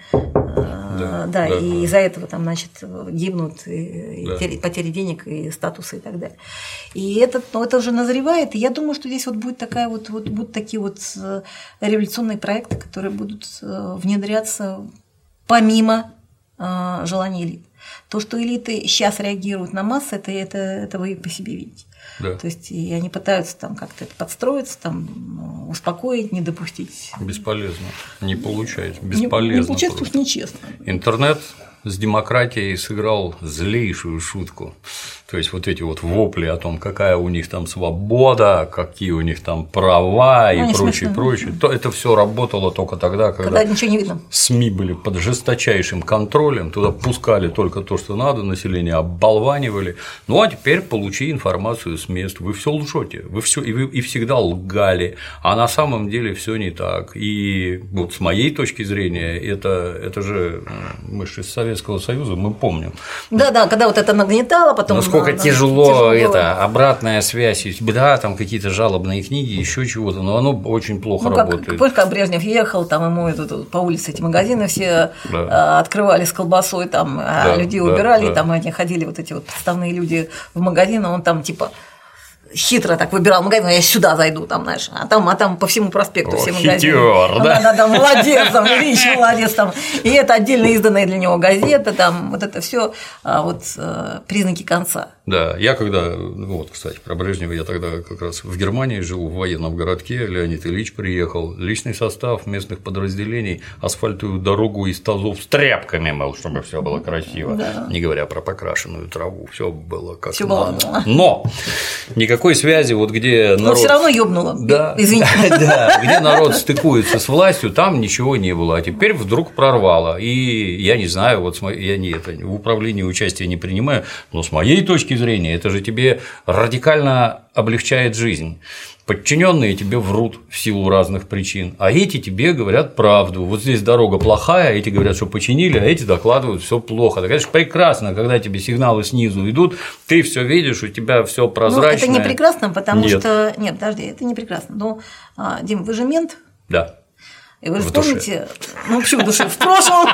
И из-за этого там, значит, гибнут и потери денег, и статуса, и так далее. И это уже назревает, и я думаю, что здесь вот будет будут такие вот революционные проекты, которые будут внедряться помимо желаний элит. То, что элиты сейчас реагируют на массы, это вы по себе видите. Да. То есть и они пытаются там как-то это подстроиться, там, успокоить, не допустить. Бесполезно. Не получается. Бесполезно. Не получается, потому что нечестно. Интернет с демократией сыграл злейшую шутку. То есть вот эти вот вопли о том, какая у них там свобода, какие у них там права и прочее, то это все работало только тогда, когда ничего не видно. СМИ были под жесточайшим контролем, туда пускали только то, что надо, население оболванивали. Ну а теперь получи информацию с мест. Вы все лжете, вы всегда лгали, а на самом деле все не так. И вот с моей точки зрения, это же мы же из Советского Союза, мы помним. Да, когда вот это нагнетало, потом. Насколько тяжело это, обратная связь, да, там какие-то жалобные книги, еще чего-то, но оно очень плохо работает. Помнишь, как Брежнев ехал, там ему по улице эти магазины все открывали с колбасой, там, людей убирали, там они ходили вот эти вот подставные люди в магазин, а он там типа хитро так выбирал магазин, я сюда зайду, там, знаешь, а там по всему проспекту все магазины. Хитёр, да? Да, молодец, там, Ильич, молодец, там. И это отдельно изданная для него газета, там, вот это все признаки конца. Да, я когда, вот, кстати, про Брежнева, я тогда как раз в Германии жил, в военном городке, Леонид Ильич приехал, личный состав местных подразделений асфальтуют дорогу из тазов с тряпками, мол, чтобы все было красиво, не говоря про покрашенную траву, все было как всё надо. Было. Но никакой связи, вот где народ… Но все равно ёбнуло, да, извините. Да, где народ стыкуется с властью, там ничего не было, а теперь вдруг прорвало. И я не знаю, вот я в управлении участия не принимаю, но с моей точки зрения это же тебе радикально облегчает жизнь. Подчиненные тебе врут в силу разных причин, а эти тебе говорят правду. Вот здесь дорога плохая, эти говорят, что починили, а эти докладывают, все плохо. Это, конечно, прекрасно, когда тебе сигналы снизу идут, ты все видишь, у тебя все прозрачно. Это не прекрасно, потому что. Нет, подожди, это не прекрасно. Но, Дим, вы же мент. Да. И вы же вспомните, почему в душе? В прошлом,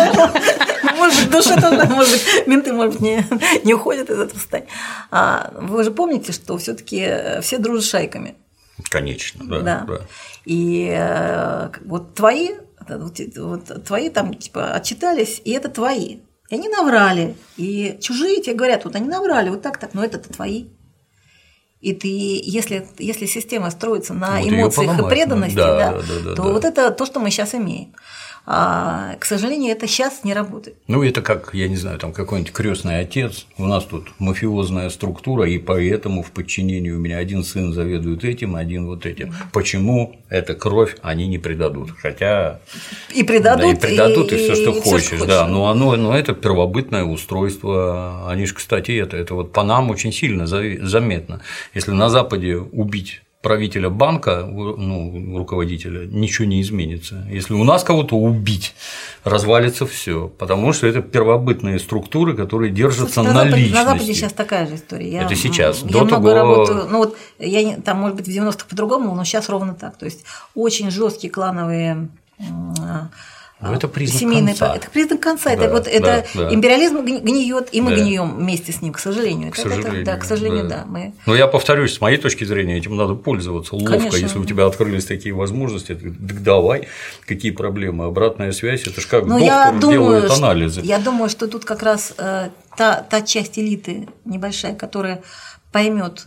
может быть, в душе тоже, может быть, менты, может быть, не уходят из этого состояния. Вы же помните, что все-таки все дружат шайками. Конечно, да. И вот твои там типа отчитались, и это твои. И они наврали. И чужие тебе говорят, вот они наврали, вот так, но это-то твои. И ты, если система строится на эмоциях и преданности, то вот это то, что мы сейчас имеем. А, к сожалению, это сейчас не работает. Ну, это как, я не знаю, там какой-нибудь крестный отец, у нас тут мафиозная структура, и поэтому в подчинении у меня один сын заведует этим, один вот этим. Почему эта кровь они не предадут? Хотя и предадут, и все, что хочешь, да. Но это первобытное устройство. Они же, кстати, это вот по нам очень сильно заметно. Если на Западе убить правителя банка, руководителя, ничего не изменится. Если у нас кого-то убить, развалится все, потому что это первобытные структуры, которые держатся на личности. На Западе сейчас такая же история. Это сейчас. Я много работаю, там, может быть, в 90-х по-другому, но сейчас ровно так. То есть очень жесткие клановые. Это признак конца. Это признак конца. Это империализм гниет, и мы гнием вместе с ним, к сожалению. К сожалению, да. Но я повторюсь, с моей точки зрения, этим надо пользоваться ловко. Конечно. Если у тебя открылись такие возможности, так давай, какие проблемы. Обратная связь, это же как доктор делает анализы. Я думаю, что тут как раз та часть элиты небольшая, которая поймет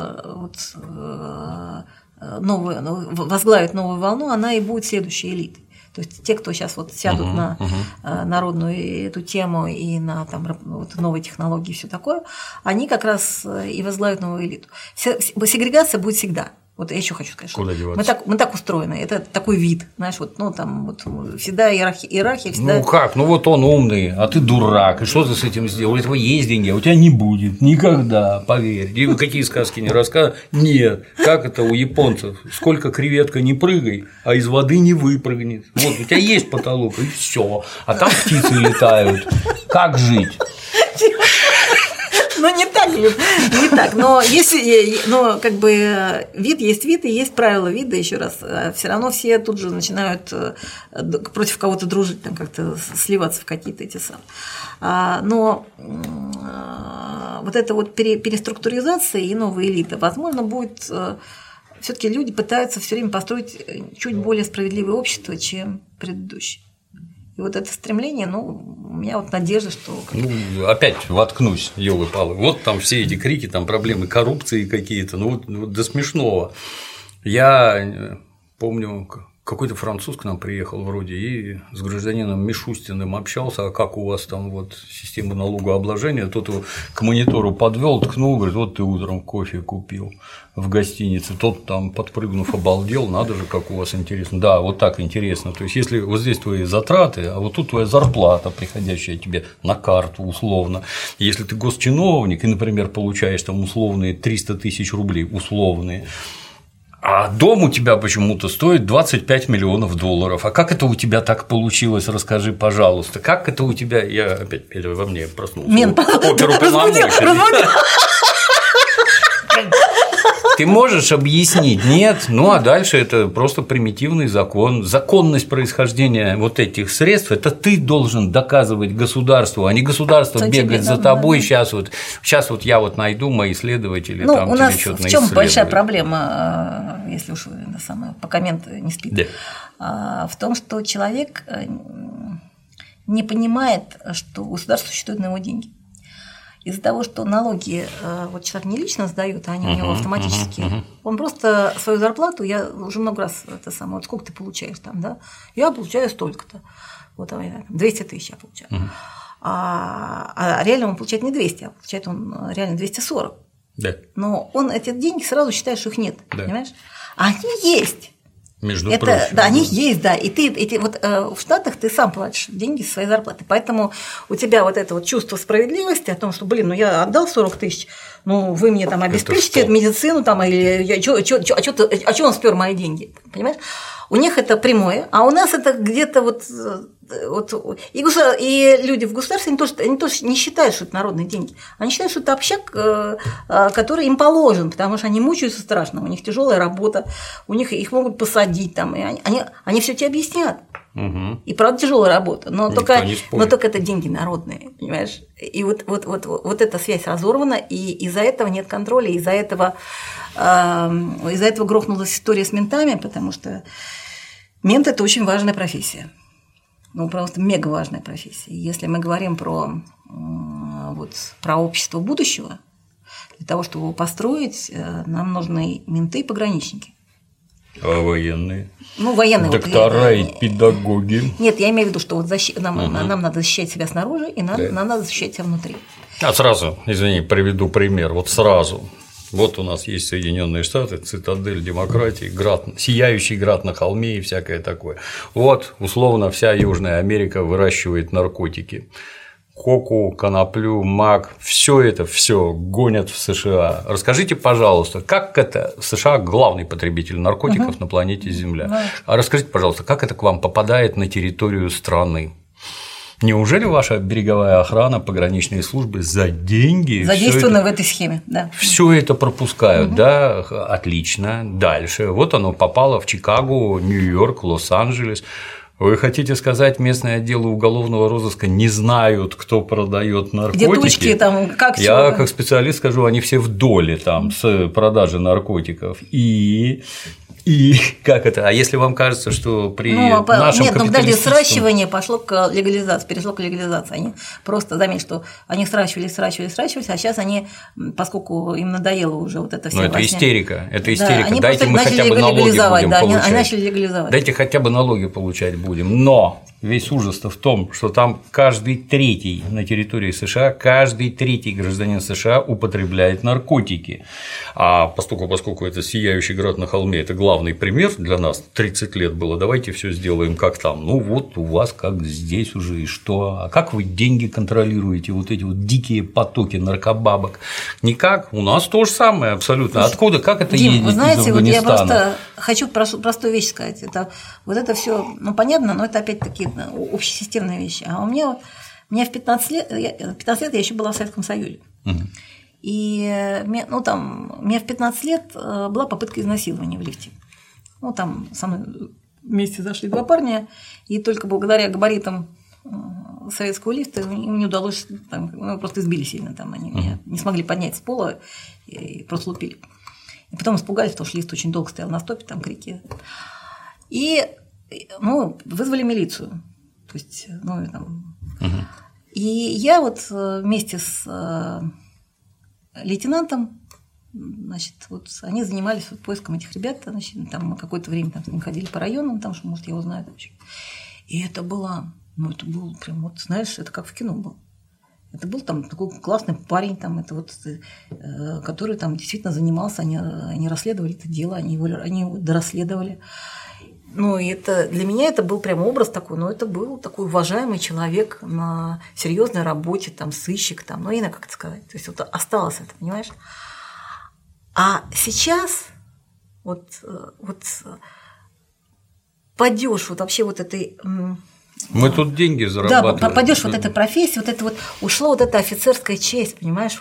возглавит новую волну, она и будет следующей элитой. То есть те, кто сейчас сядут на народную эту тему и на новые технологии и все такое, они как раз и возглавят новую элиту. Сегрегация будет всегда. Вот я еще хочу сказать, что мы так устроены, это такой вид, знаешь, всегда иерархия всегда. Ну как, он умный, а ты дурак, и что ты с этим сделал? У этого есть деньги, а у тебя не будет, никогда, поверь. И какие сказки не рассказывают? Нет, как это у японцев? Сколько креветка не прыгай, а из воды не выпрыгнет. Вот у тебя есть потолок, и все, а там птицы летают. Как жить? Не так, но вид есть вид, и есть правила вида, еще раз, все равно все тут же начинают против кого-то дружить, там как-то сливаться в какие-то эти самые. Но вот эта переструктуризация и новая элита, возможно, будет все-таки люди пытаются все время построить чуть более справедливое общество, чем предыдущее. И вот это стремление, у меня надежда, что… опять воткнусь, ёлы-палы. Вот там все эти крики, там проблемы коррупции какие-то, до смешного. Я помню, какой-то француз к нам приехал вроде и с гражданином Мишустиным общался, а как у вас там система налогообложения, тот его к монитору подвел, ткнул, говорит, вот ты утром кофе купил в гостинице, тот там, подпрыгнув, обалдел, надо же, как у вас интересно. Да, вот так интересно. То есть, если вот здесь твои затраты, а вот тут твоя зарплата, приходящая тебе на карту условно. Если ты госчиновник и, например, получаешь там условные 300 тысяч рублей, условные, а дом у тебя почему-то стоит 25 миллионов долларов. А как это у тебя так получилось? Расскажи, пожалуйста. Как это у тебя… Я опять во мне проснулся. Оперуполномоченный. Ты можешь объяснить? Нет. А дальше это просто примитивный закон. Законность происхождения вот этих средств – это ты должен доказывать государству, а не государство бегать за тобой. Сейчас я найду, мои исследователи там у нас тебе что-то в чем большая проблема, если уж пока мент не спит, в том, что человек не понимает, что государство существует на его деньги. Из-за того, что налоги человек не лично сдает, а они у него автоматически. Он просто свою зарплату, я уже много раз сколько ты получаешь там, да? Я получаю столько-то. 200 тысяч я получаю. А реально он получает не 200, а получает он реально 240. Да. Но он эти деньги сразу считает, что их нет. Да. Понимаешь? А они есть. Между прочим. Да, они есть, да. И ты в Штатах ты сам платишь деньги со своей зарплаты. Поэтому у тебя это чувство справедливости о том, что, я отдал 40 тысяч, вы мне там обеспечите медицину, или что он спер мои деньги, понимаешь? У них это прямое, а у нас это где-то и люди в государстве, они тоже не считают, что это народные деньги. Они считают, что это общак, который им положен, потому что они мучаются страшно, у них тяжелая работа, их могут посадить, там, и они все тебе объяснят. Угу. И правда тяжелая работа, но только это деньги народные, понимаешь? И вот эта связь разорвана, и из-за этого нет контроля, из-за этого грохнулась история с ментами, потому что мент – это очень важная профессия. Ну, просто мега важная профессия. Если мы говорим про общество будущего, для того, чтобы его построить, нам нужны менты и пограничники. А военные? Ну, военные. Доктора и педагоги. Нет, я имею в виду, что нам надо защищать себя снаружи, и нам надо защищать себя внутри. Сразу, приведу пример. Вот сразу. Вот у нас есть Соединенные Штаты, цитадель демократии, сияющий град на холме и всякое такое. Вот, условно, вся Южная Америка выращивает наркотики. Коку, коноплю, мак, все это гонят в США. Расскажите, пожалуйста, как это США главный потребитель наркотиков на планете Земля? А расскажите, пожалуйста, как это к вам попадает на территорию страны? Неужели ваша береговая охрана, пограничные службы за деньги задействованы в этой схеме? Да. Все это пропускают, да, отлично. Дальше. Вот оно попало в Чикаго, Нью-Йорк, Лос-Анджелес. Вы хотите сказать, местные отделы уголовного розыска не знают, кто продает наркотики? Где точки там, как Я как специалист скажу, они все в доле там с продажи наркотиков. И как это? А если вам кажется, что при нашем подожди, сращивание перешло к легализации. Они просто заметили, что они сращивались, а сейчас они, поскольку им надоело уже вот это все. Но это истерика. Дайте мы хотя бы налоги будем получать. Они начали легализовать. Дайте хотя бы налоги получать будем. Но весь ужас-то в том, что там каждый третий на территории США, каждый третий гражданин США употребляет наркотики. А поскольку это сияющий град на холме, это главный пример для нас, 30 лет было, давайте все сделаем как там. Ну вот у вас как здесь уже и что? А как вы деньги контролируете, вот эти вот дикие потоки наркобабок? Никак, у нас то же самое абсолютно. Откуда, как это едет вы знаете, из Афганистана? Вот я просто хочу простую вещь сказать. Это все, понятно, но это опять-таки общесистемные вещи. А у меня в 15 лет я еще была в Советском Союзе. И у меня в 15 лет была попытка изнасилования в лифте. Ну, там со мной вместе зашли два парня, и только благодаря габаритам советского лифта им не удалось, просто избили сильно, там они меня не смогли поднять с пола и просто лупили. И потом испугались, потому что лифт очень долго стоял на стопе, там крики. И вызвали милицию. То есть, И я вот вместе с лейтенантом, значит, вот они занимались поиском этих ребят, значит, там мы какое-то время с ним ходили по районам, потому что, может, я его знаю. И это было, это был прям, вот, знаешь, это как в кино было. Это был там такой классный парень, там, это вот, который там действительно занимался, они расследовали это дело, они его дорасследовали. Ну, и это для меня это был прям образ такой, но это был такой уважаемый человек на серьезной работе, там, сыщик, там, я не знаю, как это сказать. То есть вот осталось это, понимаешь? А сейчас вот падёж вот вообще вот этой. Мы тут деньги зарабатываем. Да, попадёшь вот этой профессии, вот это вот ушло вот эта офицерская честь, понимаешь,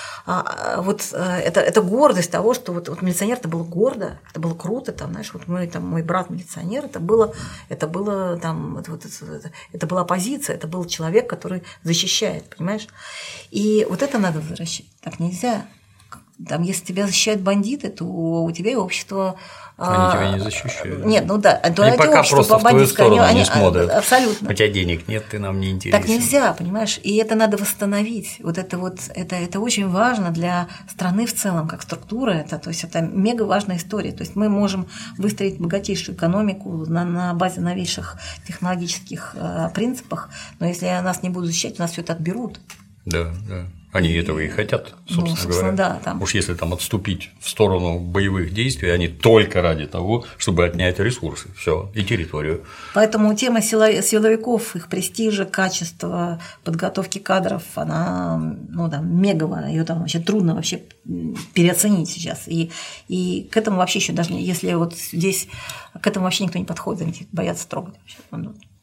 это гордость того, что вот милиционер это было гордо, это было круто, там, знаешь, вот мой брат милиционер, это была оппозиция, это был человек, который защищает, понимаешь, и вот это надо возвращать, так нельзя. Там, если тебя защищают бандиты, то у тебя и общество. Они тебя не защищают. Нет, они пока просто в твою сторону не смотрят. Абсолютно. У тебя денег нет, ты нам не интересен. Так нельзя, понимаешь? И это надо восстановить. Это очень важно для страны в целом, как структура. То есть это мега важная история. То есть мы можем выстроить богатейшую экономику на базе новейших технологических принципах, но если нас не будут защищать, у нас все это отберут. Да. Они этого и хотят, собственно говоря. Да, там. Уж если там отступить в сторону боевых действий, они только ради того, чтобы отнять ресурсы, все, и территорию. Поэтому тема силовиков, их престижа, качества, подготовки кадров, она меговая, ее там вообще трудно вообще переоценить сейчас. И к этому вообще еще даже если вот здесь к этому вообще никто не подходит, они боятся трогать вообще.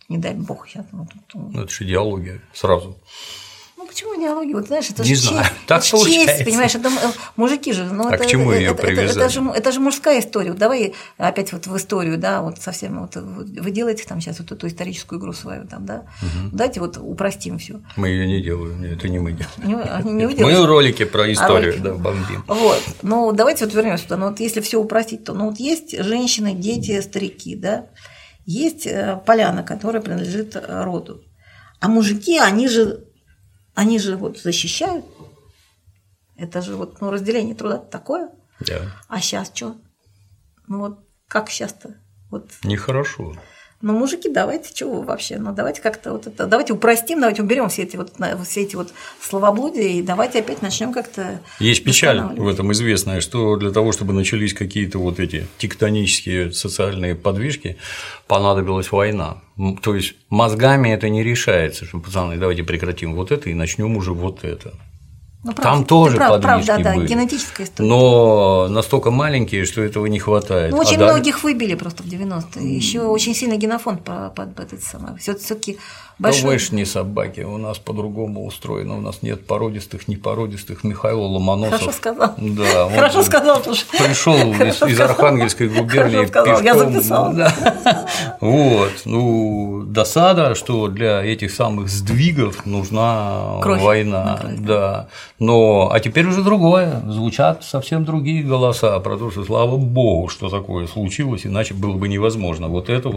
не дай бог сейчас. Ну, это же идеология сразу. Ну, почему идеология? Вот знаешь, это не же знаю. честь, Так это получается. честь, понимаешь, это мужики же. Ну, к чему ее привязали? Это же мужская история. Вот давай опять вот в историю, да, вот совсем вот вы делаете там сейчас вот эту историческую игру свою там, да. Давайте вот упростим все. Мы ее не делаем, это не мы делаем. Не мы ролики про историю, да, бомбим. Вот. Ну, давайте вот вернемся туда. Ну, вот если все упростить, то ну вот есть женщины, дети, старики, да, есть поляна, которая принадлежит роду. А мужики, они же вот защищают. Это же вот разделение труда такое. Да. А сейчас что? Ну вот как сейчас-то? Вот. Нехорошо. Ну, мужики, давайте, чего вообще? Ну, давайте как-то вот это, давайте упростим, давайте уберем все эти вот словоблудия и давайте опять начнем как-то. Есть печаль в этом известная, что для того, чтобы начались какие-то вот эти тектонические социальные подвижки, понадобилась война. То есть мозгами это не решается, что, пацаны, давайте прекратим вот это и начнем уже вот это. Ну, там тоже подвижки да, были, генетическая история. Но настолько маленькие, что этого не хватает. Ну, очень многих выбили просто в 90-е. Еще очень сильный генофонд под этот самый. Все-таки большой. Ну, вы ж не собаки, у нас по-другому устроено, у нас нет породистых, непородистых. Михаил Ломоносов. Хорошо сказал. Да, хорошо сказал, пришел из Архангельской губернии пешком. Я записал. Да. Вот, ну, досада, что для этих самых сдвигов нужна кровь. Война. Да. Но, а теперь уже другое, звучат совсем другие голоса про то, что слава богу, что такое случилось, иначе было бы невозможно вот это.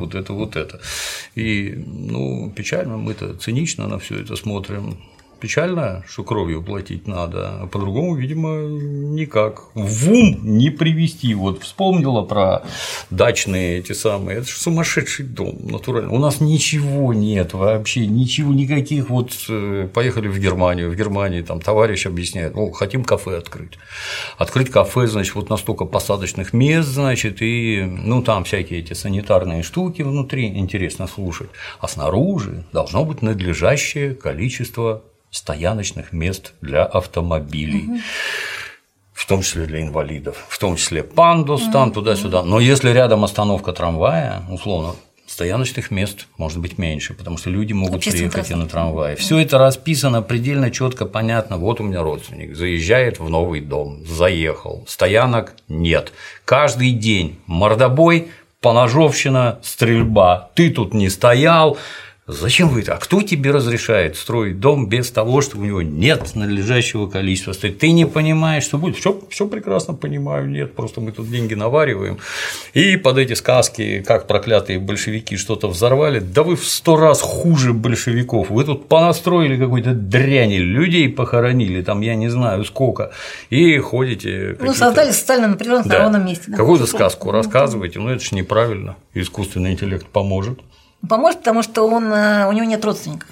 И, ну, печально, мы-то цинично на все это смотрим. Печально, что кровью платить надо, а по-другому, видимо, никак. В ум не привести. Вот вспомнила про дачные эти самые. Это же сумасшедший дом, натурально. У нас ничего нет вообще, ничего, никаких. Вот поехали в Германию. В Германии там товарищ объясняет: ну, хотим кафе открыть. Открыть кафе, значит, вот настолько посадочных мест, значит, и ну там всякие эти санитарные штуки внутри, интересно слушать. А снаружи должно быть надлежащее количество стояночных мест для автомобилей, в том числе для инвалидов, в том числе пандус там туда-сюда. Но если рядом остановка трамвая, условно, стояночных мест может быть меньше, потому что люди могут приехать и на трамвае. Все это расписано предельно четко, понятно. Вот у меня родственник заезжает в новый дом, заехал, стоянок нет. Каждый день мордобой, поножовщина, стрельба. Ты тут не стоял. Зачем вы это? А кто тебе разрешает строить дом без того, что у него нет надлежащего количества стоит? Ты не понимаешь, что будет. Все прекрасно понимаю, нет, просто мы тут деньги навариваем. И под эти сказки, как проклятые большевики что-то взорвали, да вы в 100 раз хуже большевиков. Вы тут понастроили какой-то дряни, людей похоронили, там я не знаю сколько, и ходите. Ну, создали социально напряженность на ровном месте. Да. Какую-то сказку рассказываете, но это же неправильно. Искусственный интеллект поможет. Поможет, потому что у него нет родственников.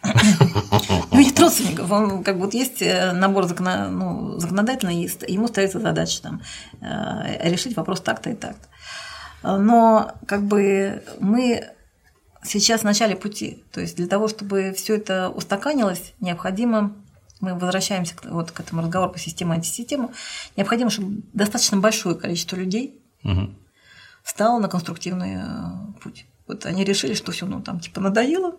У него нет родственников. Он как бы вот есть набор законодательный, ему ставится задача там решить вопрос так-то и так-то. Но как бы мы сейчас в начале пути. То есть для того, чтобы все это устаканилось, необходимо, мы возвращаемся вот к этому разговору по системе антисистему, необходимо, чтобы достаточно большое количество людей стало на конструктивный путь. Вот они решили, что все, ну там типа надоело,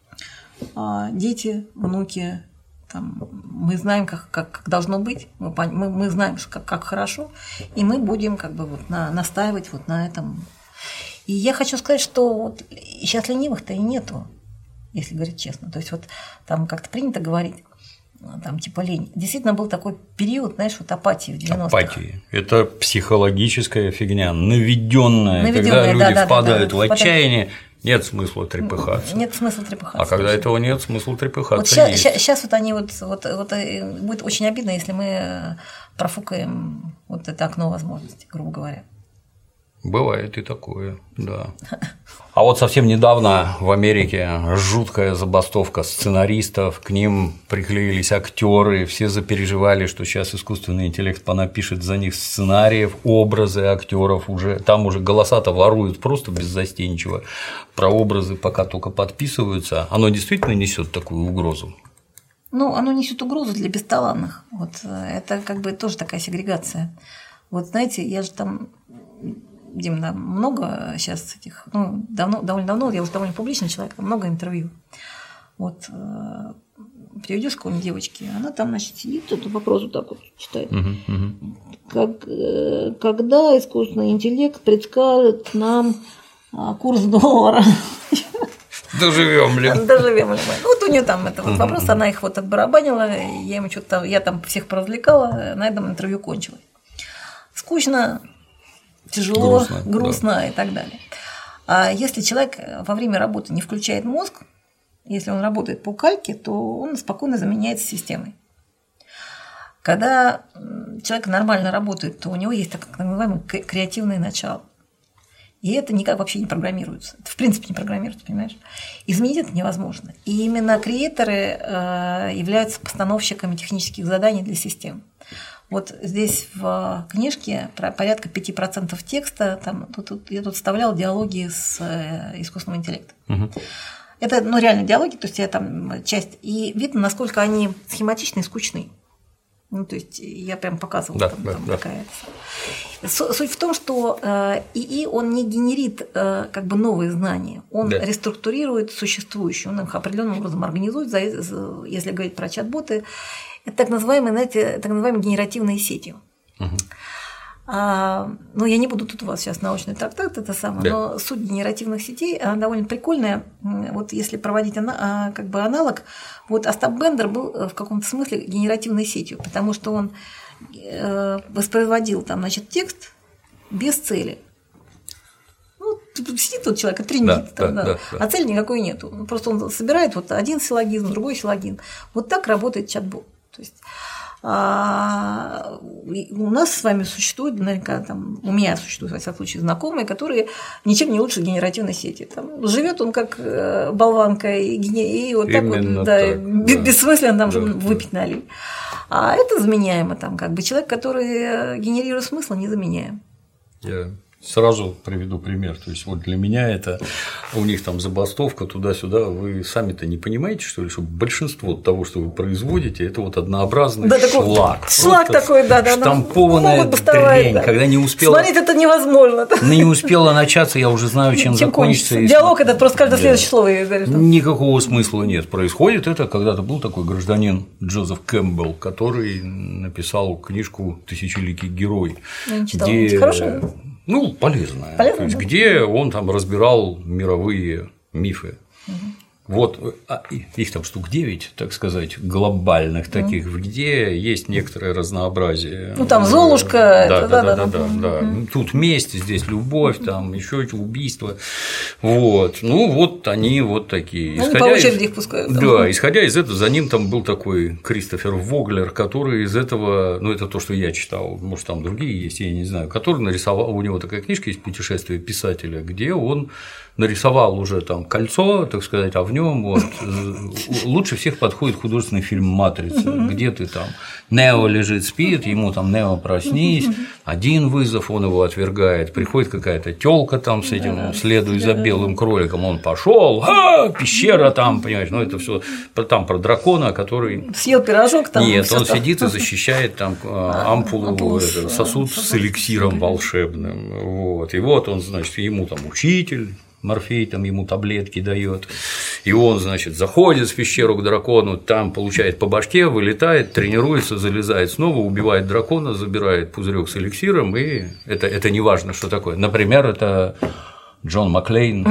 дети, внуки, там, мы знаем, как должно быть, мы знаем, как хорошо, и мы будем как бы вот настаивать вот на этом. И я хочу сказать, что вот сейчас ленивых-то и нету, если говорить честно. То есть вот там как-то принято говорить, там типа лень. Действительно был такой период, знаешь, вот апатии в 90-х. Апатии. Это психологическая фигня, наведенная, когда люди впадают в отчаяние. Нет смысла трепыхаться. Нет смысла трепыхаться. А когда этого нет, смысл трепыхаться вот есть. Сейчас вот они вот будет очень обидно, если мы профукаем вот это окно возможностей, грубо говоря. Бывает и такое, да. А вот совсем недавно в Америке жуткая забастовка сценаристов, к ним приклеились актеры, все запереживали, что сейчас искусственный интеллект понапишет за них сценариев, образы актеров уже, там уже голоса-то воруют просто беззастенчиво, про образы пока только подписываются. Оно действительно несет такую угрозу? Ну, оно несет угрозу для бесталанных. Вот это как бы тоже такая сегрегация. Вот знаете, я же там Дим, да, много сейчас этих, ну, довольно давно, я уже довольно публичный человек, много интервью. Вот приведешь какой-нибудь девочки, она там, значит, сидит, этот вопрос вот так вот читает. Когда искусственный интеллект предскажет нам курс доллара? Доживем ли? Доживем ли мы? Вот у нее там это вот вопрос, она их вот отбарабанила, я там всех поразвлекала, на этом интервью кончилось. Скучно, тяжело, грустно да. И так далее. А если человек во время работы не включает мозг, если он работает по кальке, то он спокойно заменяется системой. Когда человек нормально работает, то у него есть так называемое креативное начало. И это никак вообще не программируется. Это в принципе не программируется, понимаешь? Изменить это невозможно. И именно креаторы являются постановщиками технических заданий для систем. Вот здесь в книжке порядка 5% текста, я тут вставляла диалоги с искусственным интеллектом. Это реально диалоги, то есть я там часть. И видно, насколько они схематичны и скучны. Ну, то есть я прям показывала, там такая. Суть в том, что ИИ, он не генерит как бы новые знания, он реструктурирует существующие, он их определенным образом организует, если говорить про чат-боты, это так называемые, знаете, генеративные сети. Ну, я не буду тут у вас сейчас научный трактат, это самое, но суть генеративных сетей, она довольно прикольная. Вот если проводить как бы аналог, вот Остап Бендер был в каком-то смысле генеративной сетью, потому что он воспроизводил там, значит, текст без цели. Ну, сидит тут человек и трендит, а цели никакой нету. Просто он собирает вот один силлогизм, другой силлогизм. Вот так работает чат-бот. То есть у нас с вами существует, наверняка, у меня существуют, во всяком случае, знакомые, которые ничем не лучше генеративной сети. Там живет он как болванка, и вот так вот, бессмысленно выпить налить. А это заменяемо, как бы человек, который генерирует смысл, незаменяем. Я сразу приведу пример. То есть, вот для меня это у них там забастовка туда-сюда. Вы сами-то не понимаете, что ли, что большинство того, что вы производите, это вот однообразный шлак. Шлак такой, штампованная дрянь, когда не успела. Смотреть это невозможно. Не успела начаться, я уже знаю, чем закончится. Диалог этот просто каждое следующее слово. Никакого смысла нет. Происходит это, когда-то был такой гражданин Джозеф Кэмпбелл, который написал книжку «Тысячеликий герой», где ну, полезная. То есть, где он там разбирал мировые мифы. Вот, их там штук 9, так сказать, глобальных таких, где есть некоторое разнообразие. Ну, там Золушка. Да. Тут месть, здесь любовь, там еще эти убийства. Вот. Ну, вот они вот такие. Ну, по очереди их пускают. Да, исходя из этого, за ним там был такой Кристофер Воглер, который из этого, ну, это то, что я читал, может, там другие есть, я не знаю, который нарисовал, у него такая книжка есть «Путешествие писателя», где он нарисовал уже там кольцо, так сказать, а в нем вот лучше всех подходит художественный фильм «Матрица», где ты там Нео лежит, спит, ему там Нео проснись, один вызов, он его отвергает, приходит какая-то тёлка там с этим, следуй за белым кроликом, он пошел, пещера там, понимаешь, ну это все там про дракона, который съел пирожок там. Нет, он сидит и защищает там ампулу, сосуд с эликсиром волшебным, вот, и вот он, значит, ему там учитель. Морфей там ему таблетки дает, и он, значит, заходит в пещеру к дракону, там получает по башке, вылетает, тренируется, залезает снова, убивает дракона, забирает пузырек с эликсиром, и это не важно, что такое. Например, это Джон Маклейн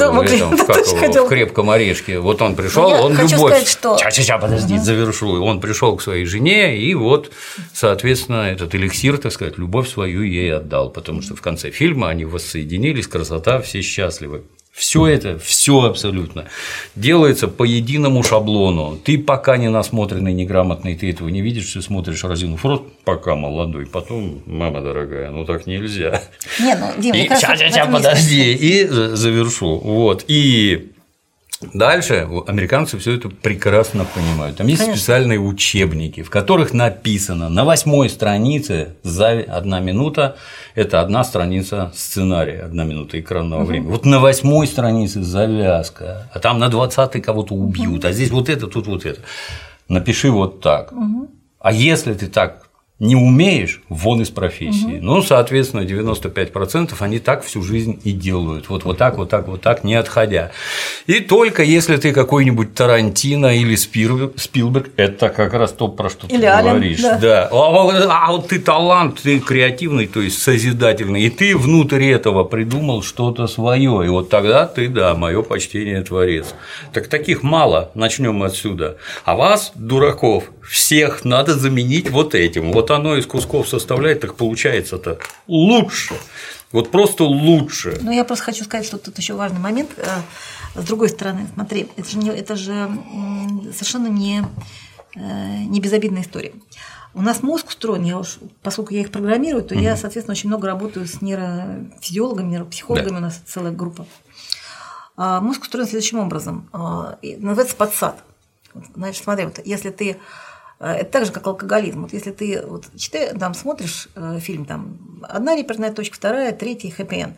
в «Крепком орешке». Вот он пришел, он любовь. Подожди, завершу. Он пришел к своей жене, и вот, соответственно, этот эликсир, так сказать, любовь свою ей отдал, потому что в конце фильма они воссоединились, красота, все счастливы. Все это, все абсолютно делается по единому шаблону. Ты пока не насмотренный, неграмотный, ты этого не видишь, ты смотришь разинув рот, пока молодой, потом, мама дорогая, ну так нельзя. Не, ну, Дим, сейчас, подожди, и завершу. Вот. И дальше американцы все это прекрасно понимают. Там есть специальные учебники, в которых написано на 8-й странице за 1 минута это 1 страница сценария, 1 минута экранного времени. Вот на 8-й странице завязка, а там на 20-й кого-то убьют, а здесь вот это, тут вот это. Напиши вот так. А если ты так Не умеешь – вон из профессии. Ну, соответственно, 95% они так всю жизнь и делают. Вот так, не отходя. И только если ты какой-нибудь Тарантино или Спилберг, это как раз то, про что ты говоришь. Да. А вот ты талант, ты креативный, то есть созидательный, и ты внутрь этого придумал что-то свое. И вот тогда ты, да, мое почтение, творец. Так таких мало, начнем отсюда. А вас, дураков, всех надо заменить вот этим. Вот оно из кусков составляет, так получается-то лучше. Вот просто лучше. Ну, я просто хочу сказать, что тут еще важный момент. С другой стороны, смотри, это же совершенно не безобидная история. У нас мозг устроен, поскольку я их программирую, то я, соответственно, очень много работаю с нейрофизиологами, нейропсихологами, у нас целая группа. Мозг устроен следующим образом. Называется подсад. Значит, смотри, вот если ты… Это так же, как алкоголизм. Вот если ты читаешь, там, смотришь фильм, там, одна реперная точка, вторая, третья, хэппи-энд.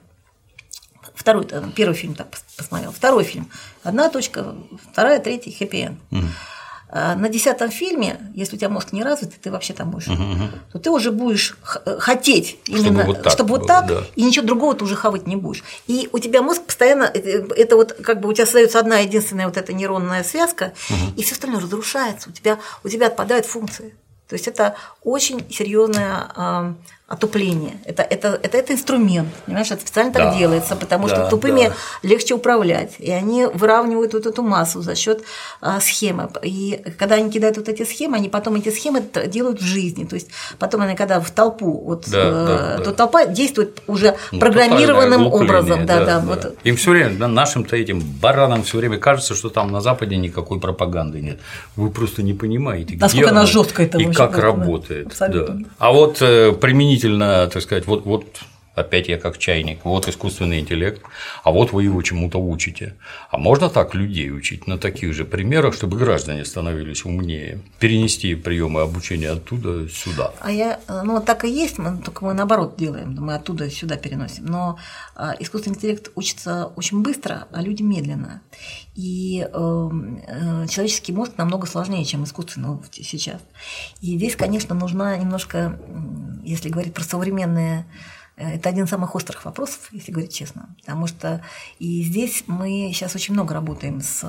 Первый фильм так посмотрел, второй фильм, одна точка, вторая, третья, хэппи-энд. На 10-м фильме, если у тебя мозг не развит, ты вообще там будешь, то ты уже будешь хотеть именно, чтобы вот так, да. И ничего другого ты уже хавать не будешь. И у тебя мозг постоянно, это вот как бы у тебя создается одна единственная вот эта нейронная связка, и все остальное разрушается, у тебя отпадают функции. То есть это очень серьезное отупление. Это инструмент, понимаешь, это специально так делается, потому что тупыми легче управлять, и они выравнивают вот эту массу за счет схемы. И когда они кидают вот эти схемы, они потом эти схемы делают в жизни. То есть потом они, когда в толпу, то толпа действует уже программированным образом. Вот. Им все время, нашим-то этим баранам все время кажется, что там на Западе никакой пропаганды нет. Вы просто не понимаете, насколько она жестко это и как работает. Да. А вот применительно, так сказать, вот опять я как чайник, вот искусственный интеллект, а вот вы его чему-то учите. А можно так людей учить на таких же примерах, чтобы граждане становились умнее, перенести приемы обучения оттуда сюда? Так и есть, только мы наоборот делаем, мы оттуда сюда переносим. Но искусственный интеллект учится очень быстро, а люди медленно. И человеческий мозг намного сложнее, чем искусственный сейчас. И здесь, конечно, нужна немножко, если говорить про современные. Это один из самых острых вопросов, если говорить честно, потому что и здесь мы сейчас очень много работаем с…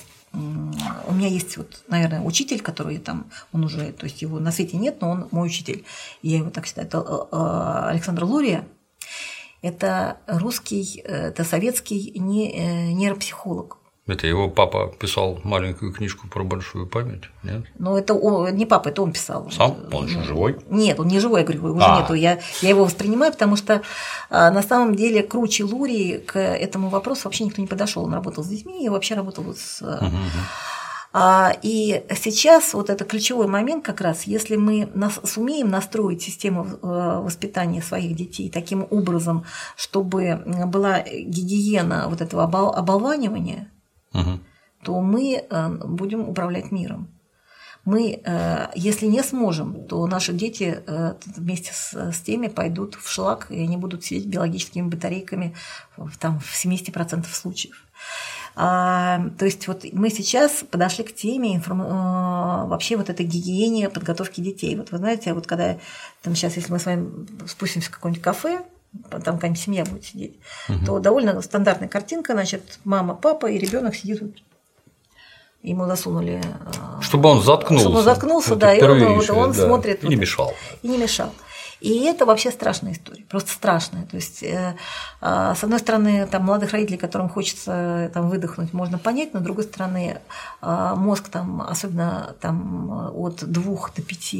У меня есть, наверное, учитель, который он уже, то есть его на свете нет, но он мой учитель, я его так считаю, это Александр Лурия, это русский, это советский нейропсихолог. Это его папа писал маленькую книжку про большую память, нет? Ну, это не папа, это он писал. Сам? Он еще живой? Нет, он не живой, я говорю, его уже нету. Я его воспринимаю, потому что на самом деле круче Лурии к этому вопросу вообще никто не подошел. Он работал с детьми и вообще работал с… И сейчас вот это ключевой момент как раз, если мы сумеем настроить систему воспитания своих детей таким образом, чтобы была гигиена вот этого оболванивания, то мы будем управлять миром. Мы, если не сможем, то наши дети вместе с теми пойдут в шлак, и они будут сидеть биологическими батарейками в 70% случаев. То есть мы сейчас подошли к теме вообще вот этой гигиене подготовки детей. Вы знаете, когда сейчас, если мы с вами спустимся в какое-нибудь кафе, там какая-нибудь семья будет сидеть, то довольно стандартная картинка, значит, мама, папа и ребенок сидит. Ему засунули… Чтобы он заткнулся. Чтобы он заткнулся, да, и он смотрит. И не мешал. И это вообще страшная история, просто страшная. То есть, с одной стороны, молодых родителей, которым хочется выдохнуть, можно понять, но с другой стороны, мозг особенно от 2 до 5,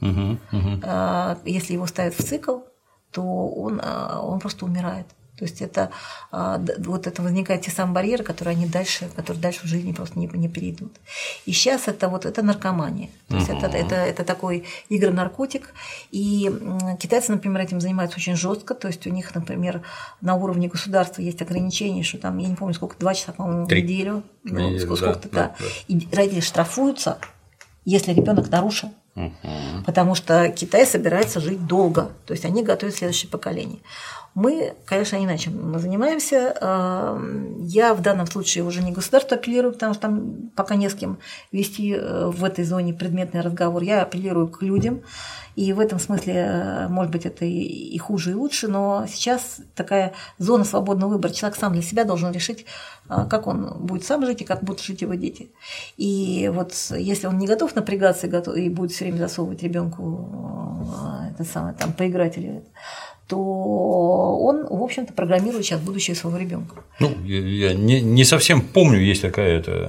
если его ставят в цикл, то он просто умирает. То есть это возникают те самые барьеры, которые дальше в жизни просто не перейдут. И сейчас это наркомания. То есть это такой игра-наркотик. И китайцы, например, этим занимаются очень жестко. То есть у них, например, на уровне государства есть ограничение, что я не помню, сколько, 2 часа, по-моему, в неделю. Да. И родители штрафуются, если ребенок нарушил. Потому что Китай собирается жить долго. То есть они готовят следующее поколение. Мы, конечно, иначе мы занимаемся. Я в данном случае уже не государству апеллирую, потому что там пока не с кем вести в этой зоне предметный разговор. Я апеллирую к людям. И в этом смысле, может быть, это и хуже, и лучше, но сейчас такая зона свободного выбора. Человек сам для себя должен решить, как он будет сам жить и как будут жить его дети. И вот если он не готов напрягаться и будет все время засовывать ребенку это самое, там, поиграть то он, в общем-то, программирует сейчас будущее своего ребенка. Ну, я не совсем помню, есть такая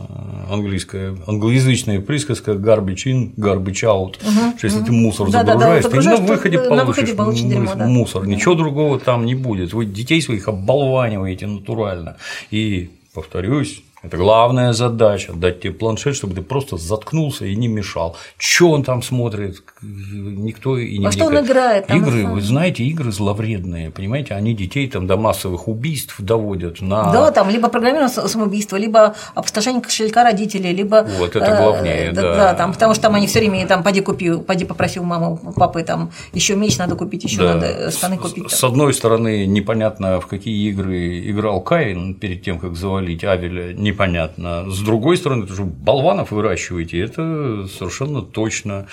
англоязычная присказка garbage in, garbage out, что если ты мусор загружаешь, ты на выходе получишь дерьмо, мусор, ничего другого там не будет. Вы детей своих оболваниваете натурально. И, повторюсь, это главная задача – дать тебе планшет, чтобы ты просто заткнулся и не мешал. Что он там смотрит, никто и не вникает. Что он играет? Игры, вы знаете, игры зловредные, понимаете, они детей там до массовых убийств доводят на… Да, там либо программирование самоубийства, либо опустошение кошелька родителей, либо… Вот это главнее, да. Да, там, потому что там они все время там поди попросил маму, папы, там еще меч надо купить, еще надо штаны купить. С одной стороны, непонятно, в какие игры играл Каин перед тем, как завалить Авеля, непонятно. С другой стороны, тоже болванов выращиваете, это совершенно точно.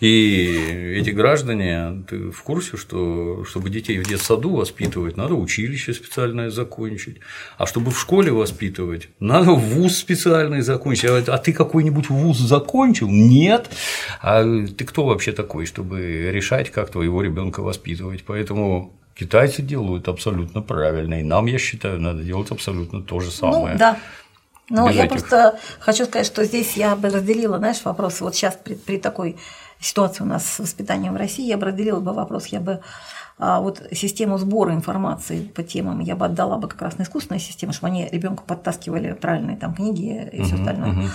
И эти граждане, ты в курсе, что чтобы детей в детсаду воспитывать, надо училище специальное закончить, а чтобы в школе воспитывать, надо вуз специальный закончить. А ты какой-нибудь вуз закончил? Нет. А ты кто вообще такой, чтобы решать, как твоего ребенка воспитывать? Поэтому китайцы делают абсолютно правильно, и нам, я считаю, надо делать абсолютно то же самое. Ну, да. Но я просто хочу сказать, что здесь я бы разделила, знаешь, вопросы. Вот сейчас при такой ситуации у нас с воспитанием в России я бы разделила бы вопрос, я бы вот систему сбора информации по темам я бы отдала бы как раз на искусственную систему, чтобы они ребенку подтаскивали правильные там книги и все остальное.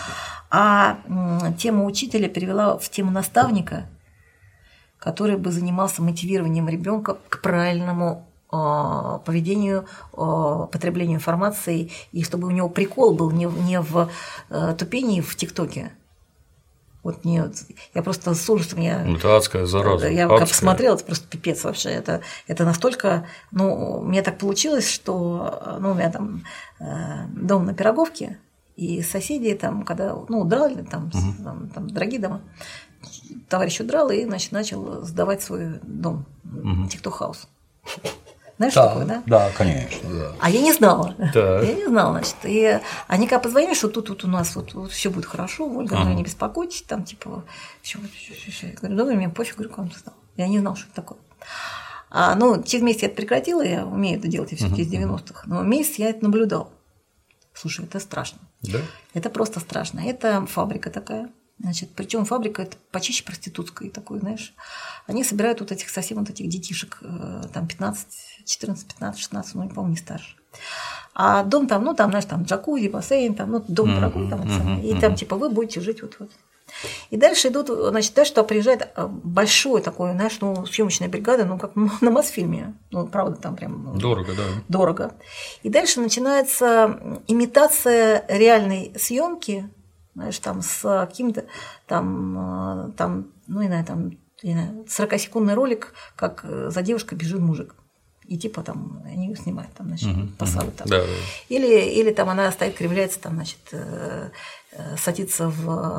А тему учителя перевела в тему наставника, который бы занимался мотивированием ребенка к правильному поведению, потреблению информации, и чтобы у него прикол был не в тупении в ТикТоке. Вот я просто с ужасом это адская зараза. Я как посмотрела, это просто пипец вообще. Это настолько. У меня так получилось, что у меня там дом на Пироговке, и соседи там, когда драли, там дорогие дома, товарищ удрал и начал сдавать свой дом, TikTok-хаус. Знаешь, что такое, да? Да, конечно. Да. А я не знала. Так. Я не знала, значит. И они когда позвонили, что тут у нас вот все будет хорошо, Ольга, не беспокойтесь, там типа все. Я говорю, добрый, мне пофиг, говорю, кому ты знал. Я не знала, что это такое. Через месяц я это прекратила, я умею это делать, я все-таки из 90-х. Но месяц я это наблюдала. Слушай, это страшно. Да? Это просто страшно. Это фабрика такая. Значит, причем фабрика это почище проститутской такой, знаешь. Они собирают совсем этих детишек, там 15, 14, 15, 16, не помню, не старше. А дом там, знаешь, там джакузи, бассейн, там, дом дорогой, там, и там, типа, вы будете жить вот. И дальше идут, значит, дальше туда приезжает большое такое, знаешь, съемочная бригада, как на Мосфильме. Правда, там прям… Дорого, да. Дорого. И дальше начинается имитация реальной съемки, знаешь, там с каким-то там 40-секундный ролик, как за девушкой бежит мужик. И типа там они ее снимают, там, значит, посады там. Да. Или там она стоит, кривляется, там, значит, садится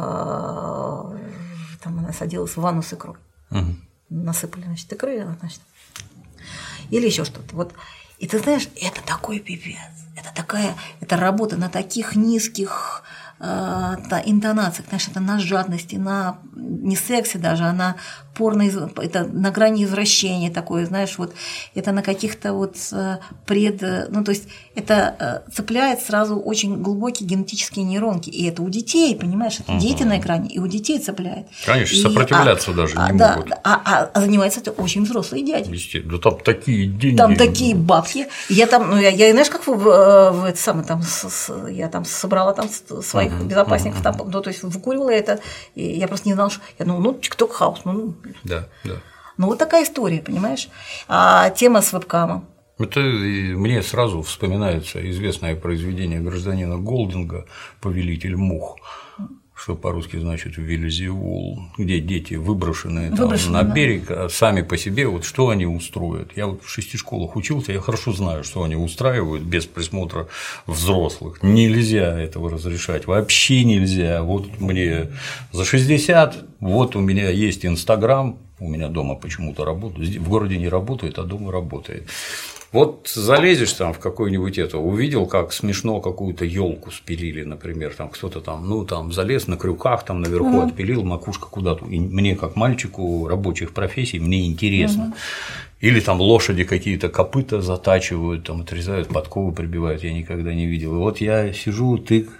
там она садилась в ванну с икрой. Насыпали, значит, икры, значит. Или еще что-то. Вот. И ты знаешь, это такой пипец. Это работа на таких низких интонациях, знаешь, это на жадности, на не сексе даже, а на это на грани извращения такое, знаешь, вот это на каких-то то есть это цепляет сразу очень глубокие генетические нейронки, и это у детей, понимаешь, это дети на экране, и у детей цепляет. Конечно, сопротивляться даже не могут. А занимаются это очень взрослые дяди. Естественно, да там такие деньги. Там такие бабки. Я знаешь, как я там собрала там своих безопасников, там, то есть выкуривала это, и я просто не знала, что я думала, TikTok-хаус, Да. Вот такая история, понимаешь? А тема с вебкамом. Это мне сразу вспоминается известное произведение гражданина Голдинга «Повелитель мух». что по-русски значит вилизиол, где дети выброшены там, на берег, а сами по себе, вот что они устроят. Я вот в 6 школах учился, я хорошо знаю, что они устраивают без присмотра взрослых. Нельзя этого разрешать, вообще нельзя. Вот мне за 60, вот у меня есть Инстаграм, у меня дома почему-то работает, в городе не работает, а дома работает. Вот залезешь там в какую-нибудь увидел, как смешно какую-то елку спилили, например, там кто-то там, залез на крюках, там наверху отпилил, макушка куда-то. И мне, как мальчику рабочих профессий, мне интересно. Или там лошади какие-то копыта затачивают, там отрезают, подковы прибивают, я никогда не видел. И вот я сижу, тык,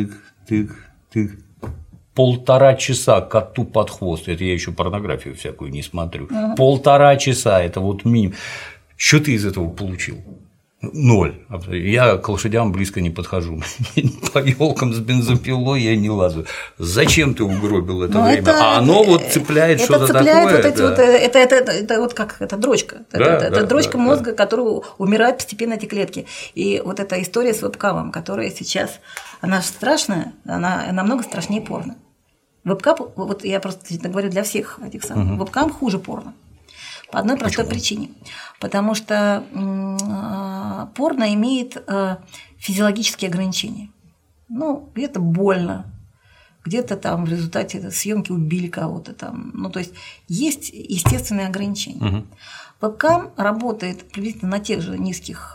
1,5 часа коту под хвост. Это я еще порнографию всякую не смотрю. 1,5 часа, это вот минимум. Что ты из этого получил? 0. Я к лошадям близко не подхожу. По елкам с бензопилой я не лазу. Зачем ты угробил это время? А оно вот цепляет что-то такое. Это вот как это дрочка. Это дрочка мозга, которая умирает постепенно, эти клетки. И вот эта история с вебкамом, которая сейчас, она страшная, она намного страшнее порно. Вебкам, вот я просто говорю для всех этих самых, вебкам хуже порно. По одной простой причине. Потому что порно имеет физиологические ограничения. Ну, где-то больно, где-то там в результате съемки убили кого-то там. Ну, то есть есть естественные ограничения. Вебкам работает приблизительно на тех же низких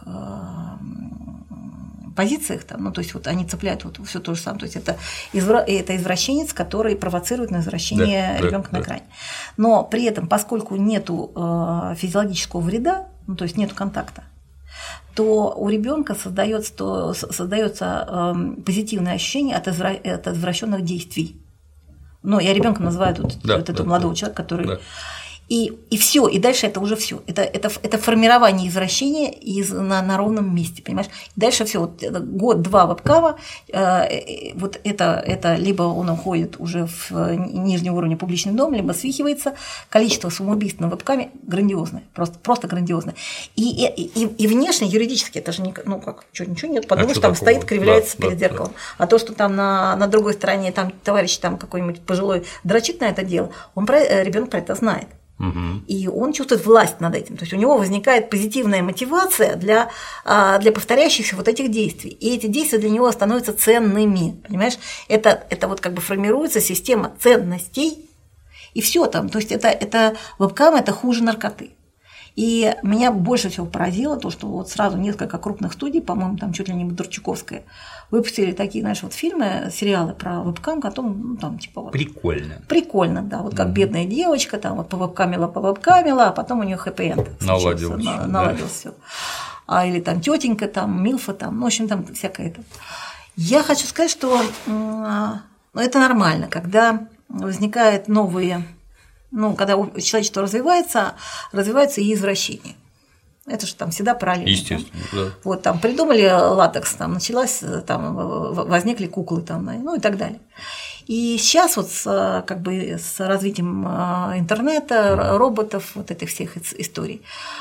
позициях, там, ну, то есть вот они цепляют вот все то же самое, то есть это извращенец, который провоцирует на извращение ребенка на экране. Но при этом, поскольку нету физиологического вреда, ну, то есть нету контакта, то у ребенка создается позитивное ощущение от извращенных действий. Ну, я ребенком называю тут этого молодого человека, который… И все, и дальше это уже все. Это формирование извращения на ровном месте, понимаешь? И дальше все. Вот, год-два вебкама, вот это либо он уходит уже в нижний уровень публичный дом, либо свихивается. Количество самоубийств на вебкаме грандиозное, просто грандиозное. И внешне, юридически, это же ничего нет, подумаешь, там такого? Стоит, кривляется перед зеркалом. А то, что там на другой стороне там товарищ там какой-нибудь пожилой дрочит на это дело, ребенок про это знает. И он чувствует власть над этим. То есть у него возникает позитивная мотивация для повторяющихся вот этих действий. И эти действия для него становятся ценными. Понимаешь? Это вот как бы формируется система ценностей, и все там. То есть это вебкам это хуже наркоты. И меня больше всего поразило то, что вот сразу несколько крупных студий, по-моему, там чуть ли не Бондарчуковская, выпустили такие, знаешь, вот фильмы, сериалы про вебкам, которым, там, типа вот… Прикольно, да, вот как бедная девочка, там вот повебкамила, а потом у нее хэппи-энд наладилось все. Или там тетенька, там, милфа, там, ну, в общем, там всякое это. Я хочу сказать, что это нормально, когда возникают новые… Ну, когда человечество развивается и извращение. Это же там всегда параллельно. Естественно, да. Вот там придумали латекс, там возникли куклы, там, ну и так далее. И сейчас вот с развитием интернета, роботов, вот этих всех историй,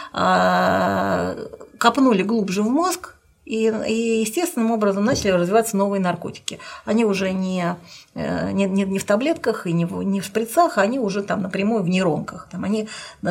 копнули глубже в мозг, и естественным образом начали развиваться новые наркотики. Они уже не в таблетках и не в шприцах, они уже там напрямую в нейронках. Там они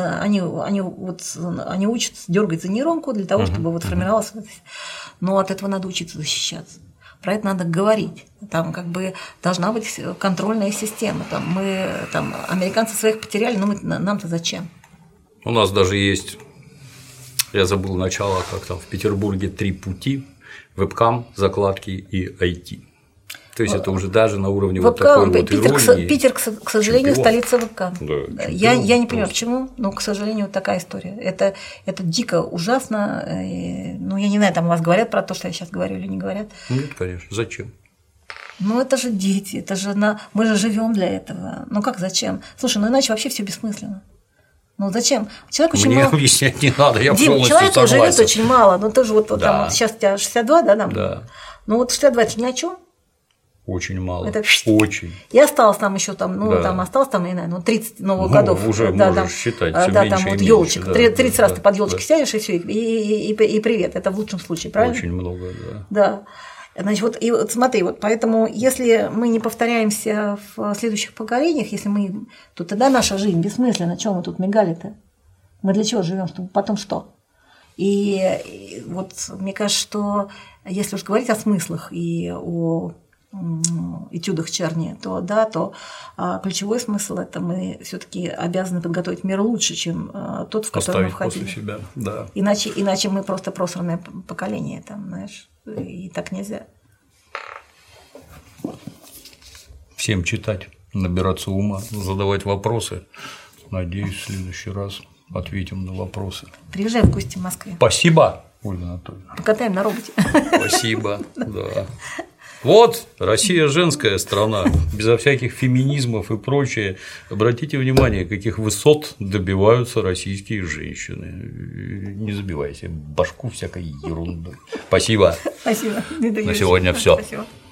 учатся дергать за нейронку для того, чтобы вот формировалась. Но от этого надо учиться защищаться. Про это надо говорить. Там как бы должна быть контрольная система. Там американцы своих потеряли, но нам-то зачем? У нас даже есть. Я забыл начало, как там в Петербурге 3 пути: вебкам, закладки и IT. То есть это уже даже на уровне вот такой вот иронии. Питер, к сожалению, столица вебкам. Да, я не понимаю, почему, но, к сожалению, вот такая история. Это дико ужасно. Ну, я не знаю, там у вас говорят про то, что я сейчас говорю, или не говорят. Нет, конечно. Зачем? Ну, это же дети, мы же живем для этого. Ну как зачем? Слушай, ну иначе вообще все бессмысленно. Ну зачем? Человек очень Мне мало… объяснять не надо, я Дим, полностью согласен. человек живет очень мало, но ты же вот да. там, сейчас у тебя 62, да? Там? Да. Ну вот 62 это ни о чем. Очень мало. Это… Очень. И осталось там еще там, там осталось там, я не знаю, 30 новых годов. Уже можешь считать, всё да, меньше там и вот меньше, елочек. 30 раз ты под елочки да. сядешь, и все, и привет. Это в лучшем случае, правильно? Очень много, да. Да. Значит, вот, и вот смотри, вот поэтому, если мы не повторяемся в следующих поколениях, то тогда наша жизнь бессмысленна. Чего мы тут мигали-то? Мы для чего живем? Потом что? И вот мне кажется, что если уж говорить о смыслах и о этюдах Чарни, то да, то ключевой смысл – это мы все-таки обязаны подготовить мир лучше, чем тот, в который мы входили. После себя, да. Иначе мы просто просранное поколение, там, знаешь, и так нельзя. Всем читать, набираться ума, задавать вопросы. Надеюсь, в следующий раз ответим на вопросы. Приезжай в гости в Москве. Спасибо, Ольга Анатольевна. Покатаем на роботе. Спасибо, да. Вот, Россия женская страна, безо всяких феминизмов и прочее. Обратите внимание, каких высот добиваются российские женщины. Не забивайте башку всякой ерундой. Спасибо. Спасибо. На сегодня все. Спасибо.